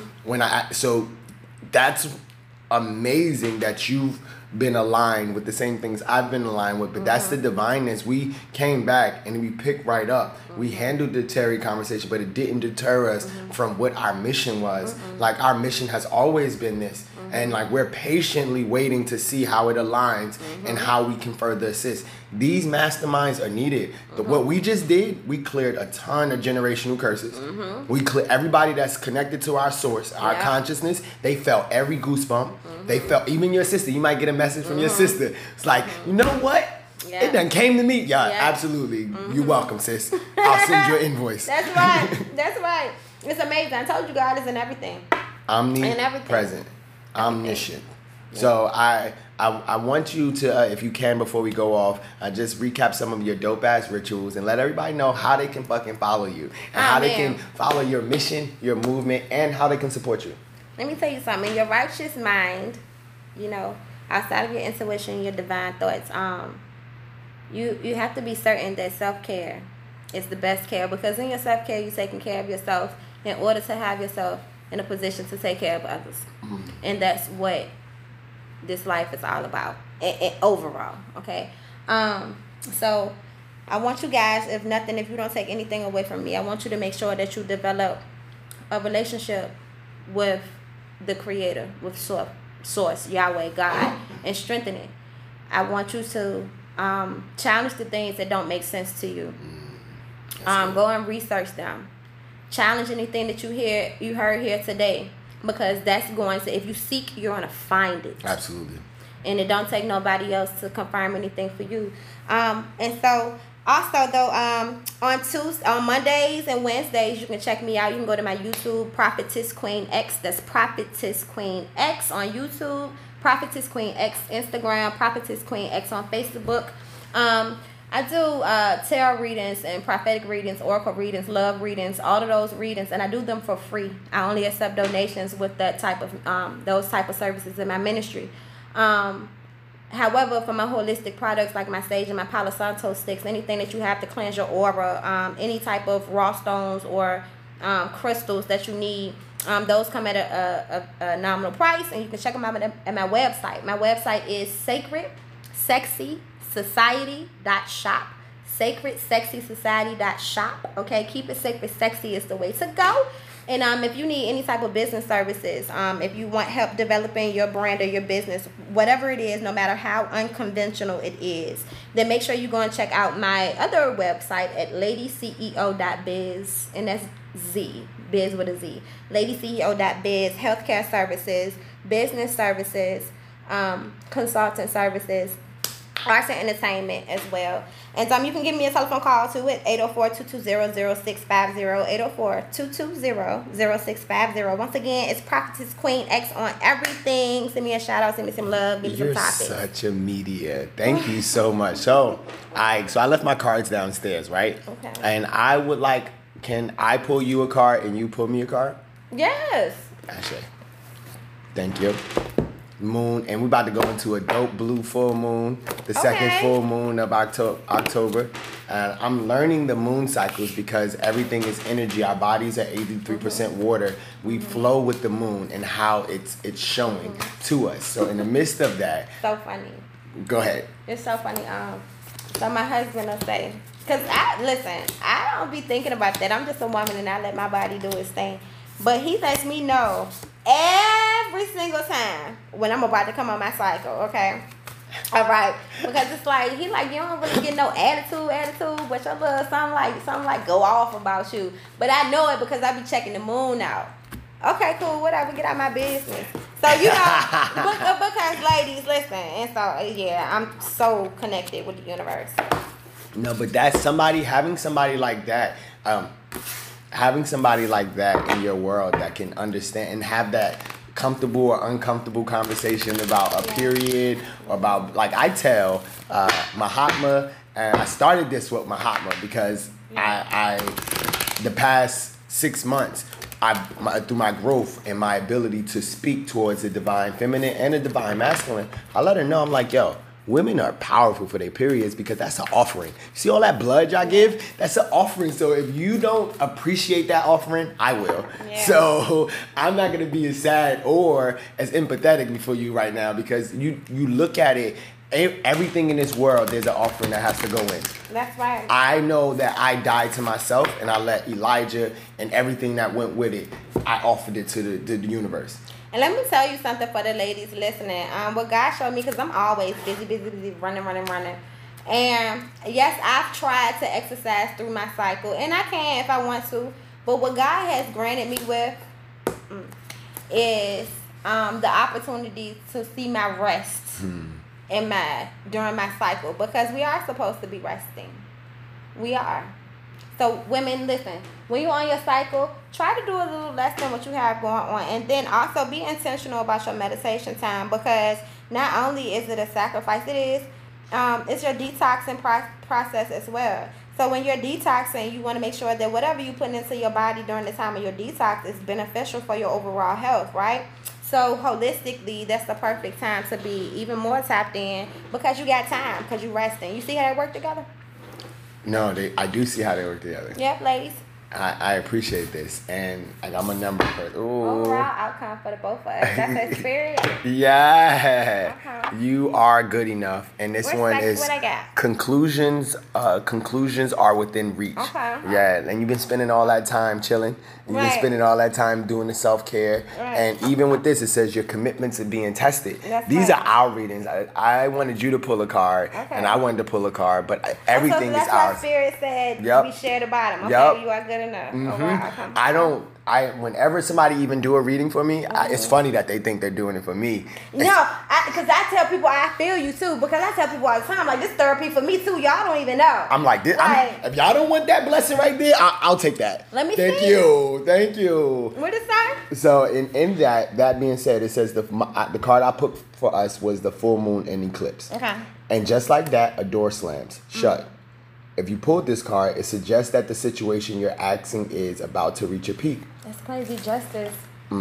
so that's amazing that you've been aligned with the same things I've been aligned with, but that's the divineness. We came back and we picked right up. We handled the Terry conversation, but it didn't deter us from what our mission was. Like, our mission has always been this. And like, we're patiently waiting to see how it aligns and how we can further assist. These masterminds are needed. What we just did, we cleared a ton of generational curses. We cleared everybody that's connected to our source, our consciousness. They felt every goosebump. They felt, even your sister. You might get a message from your sister. It's like, you know what? It done came to me. Yeah, absolutely. You're welcome, sis. I'll send you an invoice. That's right. That's right. It's amazing. I told you God is in everything. Omnipresent. Omniscient. So I want you to, if you can, before we go off, just recap some of your dope ass rituals and let everybody know how they can fucking follow you and how they can follow your mission, your movement, and how they can support you. Let me tell you something. In your righteous mind, you know, outside of your intuition, your divine thoughts, you have to be certain that self-care is the best care, because in your self-care, you're taking care of yourself in order to have yourself in a position to take care of others. And that's what this life is all about, overall, okay? So I want you guys, if you don't take anything away from me, I want you to make sure that you develop a relationship with the Creator, with Source, Yahweh, God, and strengthen it. I want you to challenge the things that don't make sense to you. Go and research them. Challenge anything that you heard here today, because that's going to, if you seek, you're going to find it. Absolutely. And it don't take nobody else to confirm anything for you. And so also though, on Mondays and Wednesdays, you can check me out. You can go to my YouTube, Prophetess Queen X. That's Prophetess Queen X on YouTube, Prophetess Queen X Instagram, Prophetess Queen X on Facebook. I do tarot readings and prophetic readings, oracle readings, love readings, all of those readings, and I do them for free. I only accept donations with that type of those type of services in my ministry. However, for my holistic products like my sage and my Palo Santo sticks, anything that you have to cleanse your aura, any type of raw stones or crystals that you need, those come at a nominal price, and you can check them out at my website. My website is sacredsexysociety.shop. Sacredsexysociety.shop. Okay, keep it sacred. Sexy is the way to go. And if you need any type of business services, if you want help developing your brand or your business, whatever it is, no matter how unconventional it is, then make sure you go and check out my other website at ladyceo.biz, and that's Z, biz with a Z. ladyceo.biz, healthcare services, business services, consultant services, arts and entertainment as well. And you can give me a telephone call too at 804-220-0650, 804-220-0650. Once again, it's Prophetess Queen X on everything. Send me a shout out, send me some love, give me some topics. You're such a media. Thank you so much. So I left my cards downstairs, right? Okay. And I would can I pull you a card and you pull me a card? Yes. Ashley. Thank you. Moon, and we're about to go into a dope blue full moon, the second full moon of October. I'm learning the moon cycles because everything is energy. Our bodies are 83% water. We flow with the moon and how it's showing to us. So in the midst of that, so funny. Go ahead. It's so funny. So my husband will say, because I don't be thinking about that. I'm just a woman and I let my body do its thing. But he lets me know every single time when I'm about to come on my cycle, okay? All right. Because it's like, he like, you don't really get no attitude, but your little something like go off about you. But I know it because I be checking the moon out. Okay, cool, whatever, get out my business. So, you know, because ladies, listen. And so, yeah, I'm so connected with the universe. No, but that's having somebody like that in your world that can understand and have that comfortable or uncomfortable conversation about a period or about, like I tell Mahatma, and I started this with Mahatma because I the past 6 months, through my growth and my ability to speak towards the divine feminine and the divine masculine, I let her know, I'm like, yo, women are powerful for their periods because that's an offering. See all that blood y'all give? That's an offering. So if you don't appreciate that offering, I will. Yeah. So I'm not going to be as sad or as empathetic for you right now because you look at it, everything in this world, there's an offering that has to go in. That's right. I know that I died to myself and I let Elijah and everything that went with it, I offered it to the universe. And let me tell you something for the ladies listening. What God showed me, because I'm always busy, running. And yes, I've tried to exercise through my cycle, and I can if I want to. But what God has granted me with is the opportunity to see my rest during my cycle, because we are supposed to be resting. We are. So women, listen, when you're on your cycle, try to do a little less than what you have going on. And then also be intentional about your meditation time, because not only is it a sacrifice, it's your detoxing process as well. So when you're detoxing, you want to make sure that whatever you put into your body during the time of your detox is beneficial for your overall health, right? So holistically, that's the perfect time to be even more tapped in, because you got time, because you're resting. You see how they work together? No, I do see how they work together. Yep, ladies. I appreciate this, and I'm a number person. Overall outcome for the both of us. That's the experience. Yeah, Okay. you are good enough, and this What's one next? is What I got? conclusions. Conclusions are within reach. Okay. Yeah, and you've been spending all that time chilling. You've been Right. spending all that time doing the self-care, Right. and even with this, it says your commitments are being tested. That's These right. are our readings. I wanted you to pull a card, Okay. and I wanted to pull a card, but everything that's is why ours. Spirit said Yep. we share the bottom. Okay, Yep. you are good enough. Overall outcome. Whenever somebody even do a reading for me, it's funny that they think they're doing it for me. No, because I tell people I feel you too, because I tell people all the time, like, this therapy for me too. Y'all don't even know. I'm like, if y'all don't want that blessing right there, I'll take that. Let me Thank see. Thank you. What it say? So in that being said, it says the card I put for us was the full moon and eclipse. Okay. And just like that, a door slams shut. If you pulled this card, it suggests that the situation you're asking is about to reach a peak. That's crazy justice.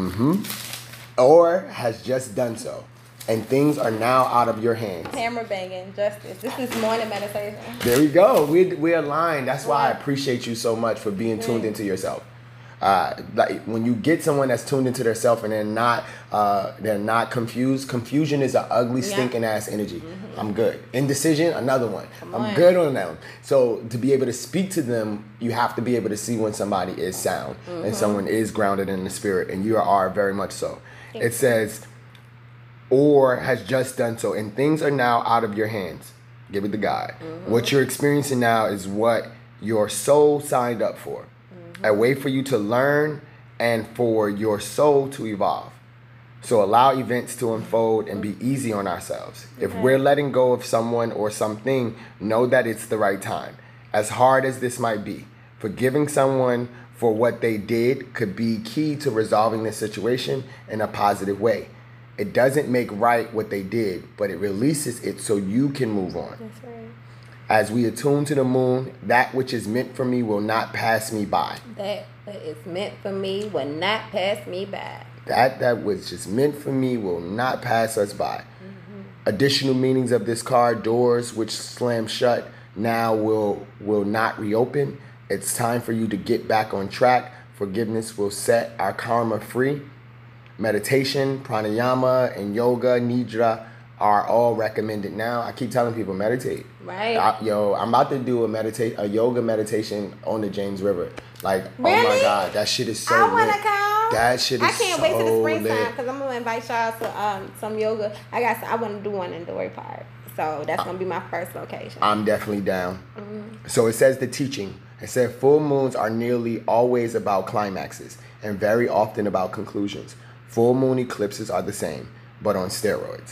Or has just done so. And things are now out of your hands. Hammer banging justice. This is morning meditation. There we go. We're aligned. That's why I Right. appreciate you so much for being tuned into yourself. Like when you get someone that's tuned into themselves and they're not confused. Confusion is an ugly, Yeah. stinking ass energy. I'm good. Indecision, another one. I'm on. good on them. So to be able to speak to them, you have to be able to see when somebody is sound and someone is grounded in the spirit, and you are very much so. It says, or has just done so, and things are now out of your hands. Give it to God. What you're experiencing now is what your soul signed up for. A way for you to learn and for your soul to evolve. So allow events to unfold and be easy on ourselves. If we're letting go of someone or something, know that it's the right time. As hard as this might be, forgiving someone for what they did could be key to resolving the situation in a positive way. It doesn't make right what they did, but it releases it so you can move on. That's right. As we attune to the moon, that which is meant for me will not pass me by. That is meant for me will not pass me by. That which is meant for me will not pass us by. Additional meanings of this card: doors which slam shut now will not reopen. It's time for you to get back on track. Forgiveness will set our karma free. Meditation, pranayama, and yoga nidra are all recommended now. I keep telling people meditate. Right. I'm about to do a yoga meditation on the James River. Like, oh my Really? God, that shit is so I want to lit. come. That shit is I can't wait till the so springtime, lit. because I'm gonna invite y'all to some yoga. I want to do one in Dory Park, so that's gonna be my first location. I'm definitely down. So it says the teaching. It said full moons are nearly always about climaxes and very often about conclusions. Full moon eclipses are the same, but on steroids.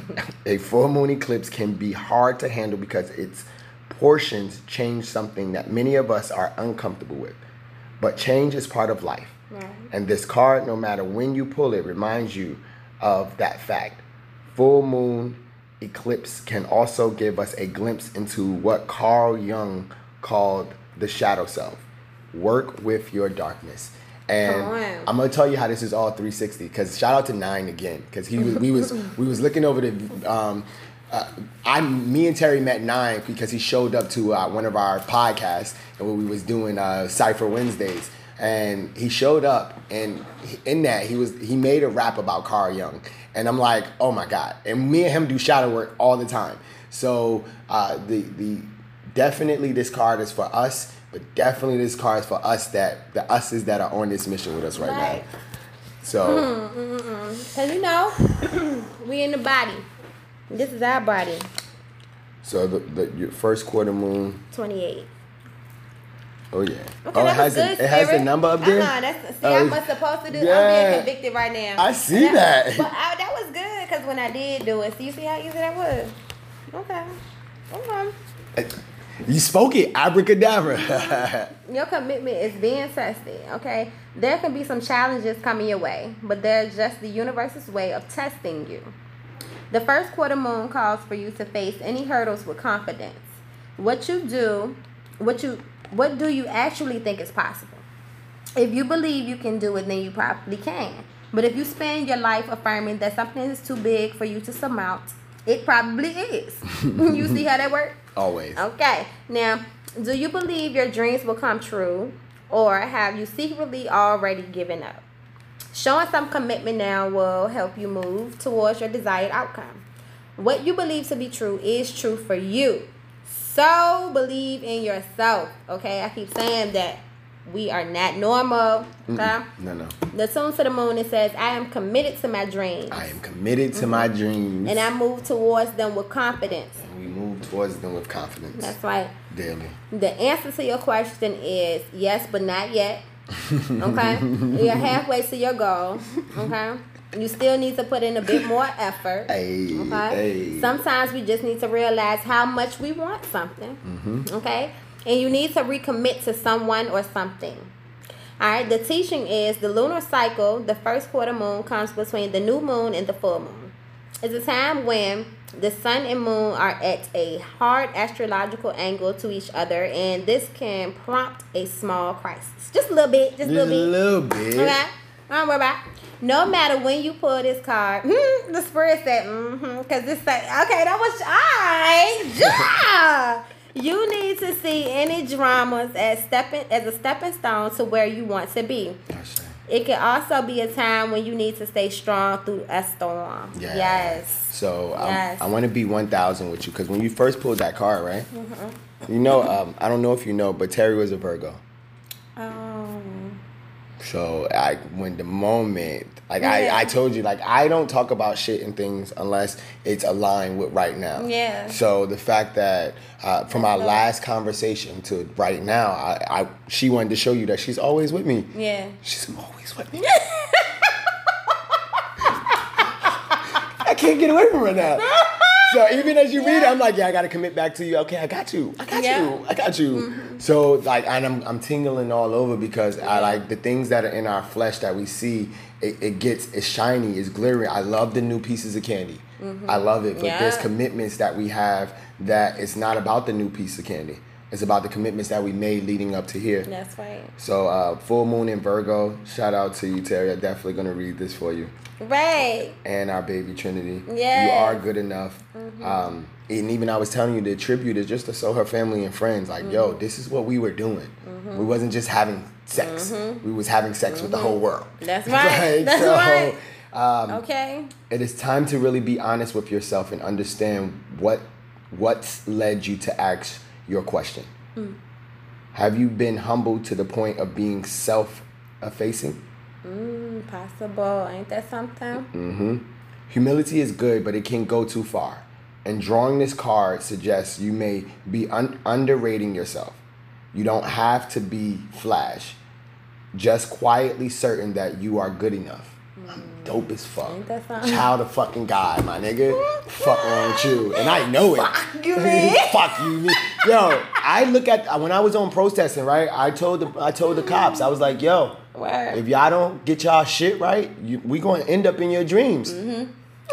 A full moon eclipse can be hard to handle because its portions change something that many of us are uncomfortable with. But change is part of life. Right. And this card, no matter when you pull it, reminds you of that fact. Full moon eclipse can also give us a glimpse into what Carl Jung called the shadow self. Work with your darkness. And Come on. I'm gonna tell you how this is all 360. Because shout out to Nine again. Because we was looking over the me and Terry met Nine because he showed up to one of our podcasts and when we was doing Cypher Wednesdays. And he showed up, and in that he made a rap about Carl Jung, and I'm like, oh my God! And me and him do shadow work all the time. So definitely this card is for us, but definitely this card is for us the us's that are on this mission with us right now. So, Cause we in the body. This is our body. so your first quarter moon. 28. Oh yeah. Okay, It that has was good, it has the Spirit. number up there. I was supposed to do. Yeah. I'm being convicted right now. I see that. But that was good, because when I did do it, so you see how easy that was. Okay. You spoke it, abracadabra. Your commitment is being tested, okay? There can be some challenges coming your way, but they're just the universe's way of testing you. The first quarter moon calls for you to face any hurdles with confidence. What do you actually think is possible? If you believe you can do it, then you probably can. But if you spend your life affirming that something is too big for you to surmount, it probably is. You see how that works? Always. Okay. Now, do you believe your dreams will come true, or have you secretly already given up? Showing some commitment now will help you move towards your desired outcome. What you believe to be true is true for you. So believe in yourself. Okay? I keep saying that we are not normal. Okay? No. The tune to the moon, it says, I am committed to my dreams. I am committed to my dreams. And I move towards them with confidence. And we move towards them with confidence. That's right. Daily. The answer to your question is yes, but not yet. Okay? You're halfway to your goal. Okay? You still need to put in a bit more effort. Hey, okay? Hey. Sometimes we just need to realize how much we want something. Mm-hmm. Okay? And you need to recommit to someone or something. Alright, the teaching is the lunar cycle, the first quarter moon, comes between the new moon and the full moon. It's a time when the sun and moon are at a hard astrological angle to each other, and this can prompt a small crisis. Just a little bit. Just a little bit. Okay? Don't worry about it. No matter when you pull this card, the spirit said, because this said, okay, that was yeah. You need to see any dramas as a stepping stone to where you want to be. It can also be a time when you need to stay strong through a storm. Yes. So I want to be 1,000 with you, because when you first pulled that card, right? Mm-hmm. You know, I don't know if you know, but Terry was a Virgo. Oh. So when the moment, I told you, I don't talk about shit and things unless it's aligned with right now. Yeah. So the fact that from our last conversation to right now, she wanted to show you that she's always with me. Yeah. She's always with me. I can't get away from her now. So even as you read it, I'm like, I got to commit back to you. Okay, I got you. I got you. Mm-hmm. So and I'm tingling all over because I like the things that are in our flesh that we see. It's shiny, it's glittering. I love the new pieces of candy. Mm-hmm. I love it. But there's commitments that we have that it's not about the new piece of candy. It's about the commitments that we made leading up to here. That's right. So full moon in Virgo. Shout out to you, Terry. I'm definitely going to read this for you. Right. And our baby Trinity. Yeah. You are good enough. Mm-hmm. And even I was telling you, the tribute is just to show her family and friends, yo, this is what we were doing. Mm-hmm. We wasn't just having sex. Mm-hmm. We was having sex with the whole world. That's right. That's right. Okay. It is time to really be honest with yourself and understand what's led you to ask your question. Mm. Have you been humbled to the point of being self-effacing? Possible. Ain't that something? Mm-hmm. Humility is good, but it can go too far. And drawing this card suggests you may be underrating yourself. You don't have to be flash. Just quietly certain that you are good enough. I'm dope as fuck. Ain't that something? Child of fucking God, my nigga. Fuck wrong with you. And I know it. Fuck you, man. Fuck you, man. Yo, I look at, when I was on protesting, right? I told the cops, I was like, yo, if y'all don't get y'all shit right, we gonna end up in your dreams. Mm-hmm.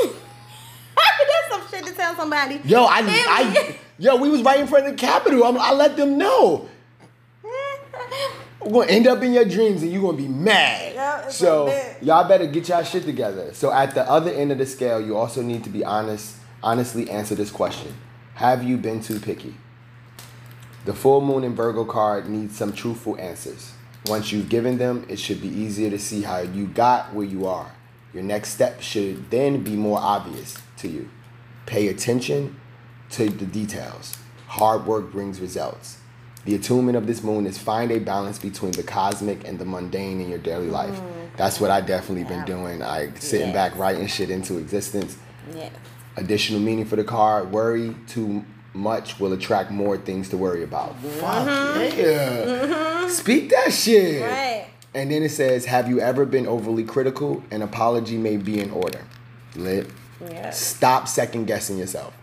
That's some shit to tell somebody. Yo, we was right in front of the Capitol. I let them know. We're gonna end up in your dreams and you're gonna be mad. Yeah, so y'all better get y'all shit together. So at the other end of the scale, you also need to be honestly answer this question. Have you been too picky? The full moon in Virgo card needs some truthful answers. Once you've given them, it should be easier to see how you got where you are. Your next step should then be more obvious to you. Pay attention to the details. Hard work brings results. The attunement of this moon is find a balance between the cosmic and the mundane in your daily life. That's what I definitely been doing. Sitting back, writing shit into existence. Yeah. Additional meaning for the card: worry too much will attract more things to worry about. Fuck yeah. Speak that shit. Right. And then it says, have you ever been overly critical? An apology may be in order. Lit. Yeah. Stop second guessing yourself.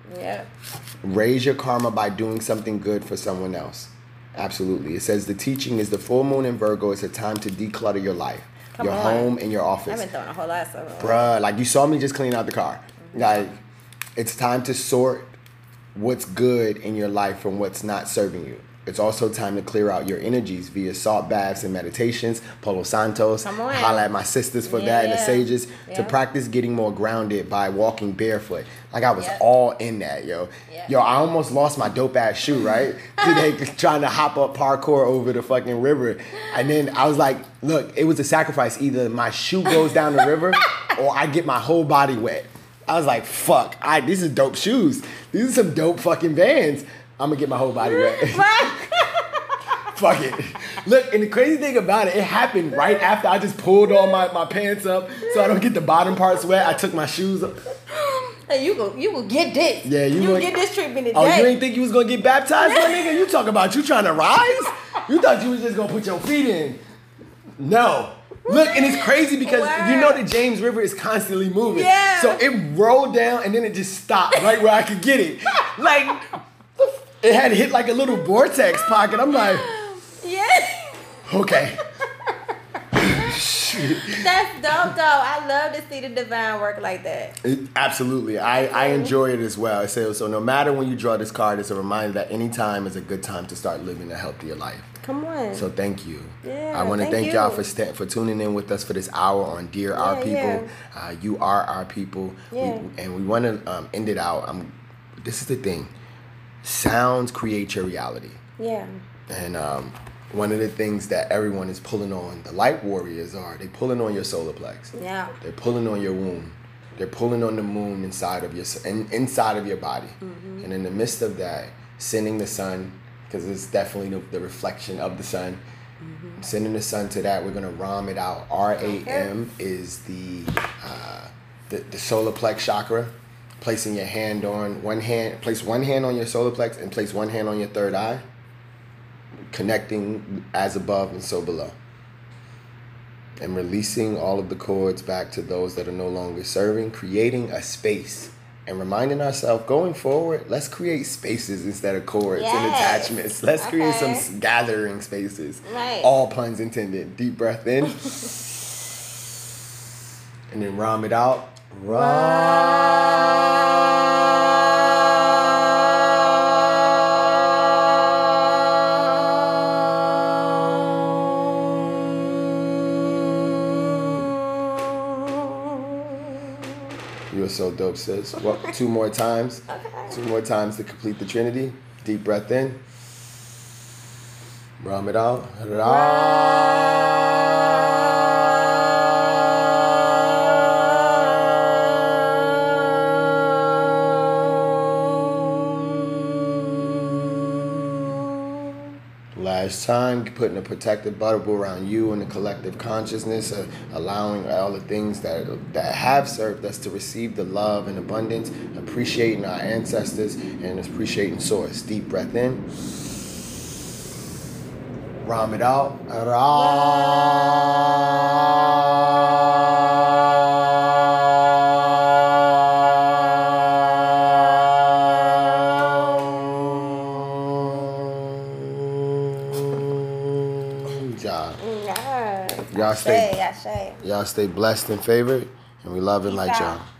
Yeah. Raise your karma by doing something good for someone else. Absolutely. It says the teaching is the full moon in Virgo. It's a time to declutter your life, your home, and your office. I've been throwing a whole lot of stuff. Bruh, like you saw me just clean out the car. Like, it's time to sort what's good in your life from what's not serving you. It's also time to clear out your energies via salt baths and meditations, Palo Santos. Holla at my sisters for that and the sages. To practice getting more grounded by walking barefoot. Like I was all in that, yo. Yo, I almost lost my dope ass shoe, right? Today, trying to hop up parkour over the fucking river. And then I was like, look, it was a sacrifice. Either my shoe goes down the river or I get my whole body wet. I was like, fuck, these are dope shoes. These are some dope fucking Vans. I'm gonna get my whole body wet. Fuck it. Look, and the crazy thing about it happened right after I just pulled all my pants up so I don't get the bottom parts wet. I took my shoes up. Hey, you go get this. Yeah, you will get this treatment today. Oh, you ain't think you was gonna get baptized, my nigga? You talk about you trying to rise? You thought you was just gonna put your feet in. No. Look, and it's crazy because you know the James River is constantly moving. Yeah. So it rolled down and then it just stopped right where I could get it. Like, it had hit like a little vortex pocket. I'm like, yeah. Okay. That's dope, though. I love to see the divine work like that. Absolutely. I enjoy it as well. So no matter when you draw this card, it's a reminder that any time is a good time to start living a healthier life. Come on. So thank you. Yeah, I want to thank y'all for tuning in with us for this hour on Dear Our People. You are our people. Yeah. We want to end it out. This is the thing. Sounds create your reality. Yeah. And one of the things that everyone is pulling on, the light warriors they pulling on your solar plex. Yeah. They're pulling on your womb. They're pulling on the moon inside of your body. Mm-hmm. And in the midst of that, sending the sun, because it's definitely the reflection of the sun. Mm-hmm. Sending the sun to that, we're gonna ram it out. RAM is the solar plex chakra. Placing your hand on place one hand on your solar plex and place one hand on your third eye. Connecting as above and so below. And releasing all of the cords back to those that are no longer serving, creating a space. And reminding ourselves, going forward, let's create spaces instead of cords and attachments. Let's create some gathering spaces. Right. All puns intended. Deep breath in. And then ram it out. You're so dope, sis. Well, 2 more times. Okay. 2 more times to complete the Trinity. Deep breath in. Ram it out. Last time, putting a protective bubble around you and the collective consciousness, allowing all the things that have served us to receive the love and abundance, appreciating our ancestors and appreciating Source. Deep breath in. Ram it out. Y'all stay blessed and favored, and we love and light y'all.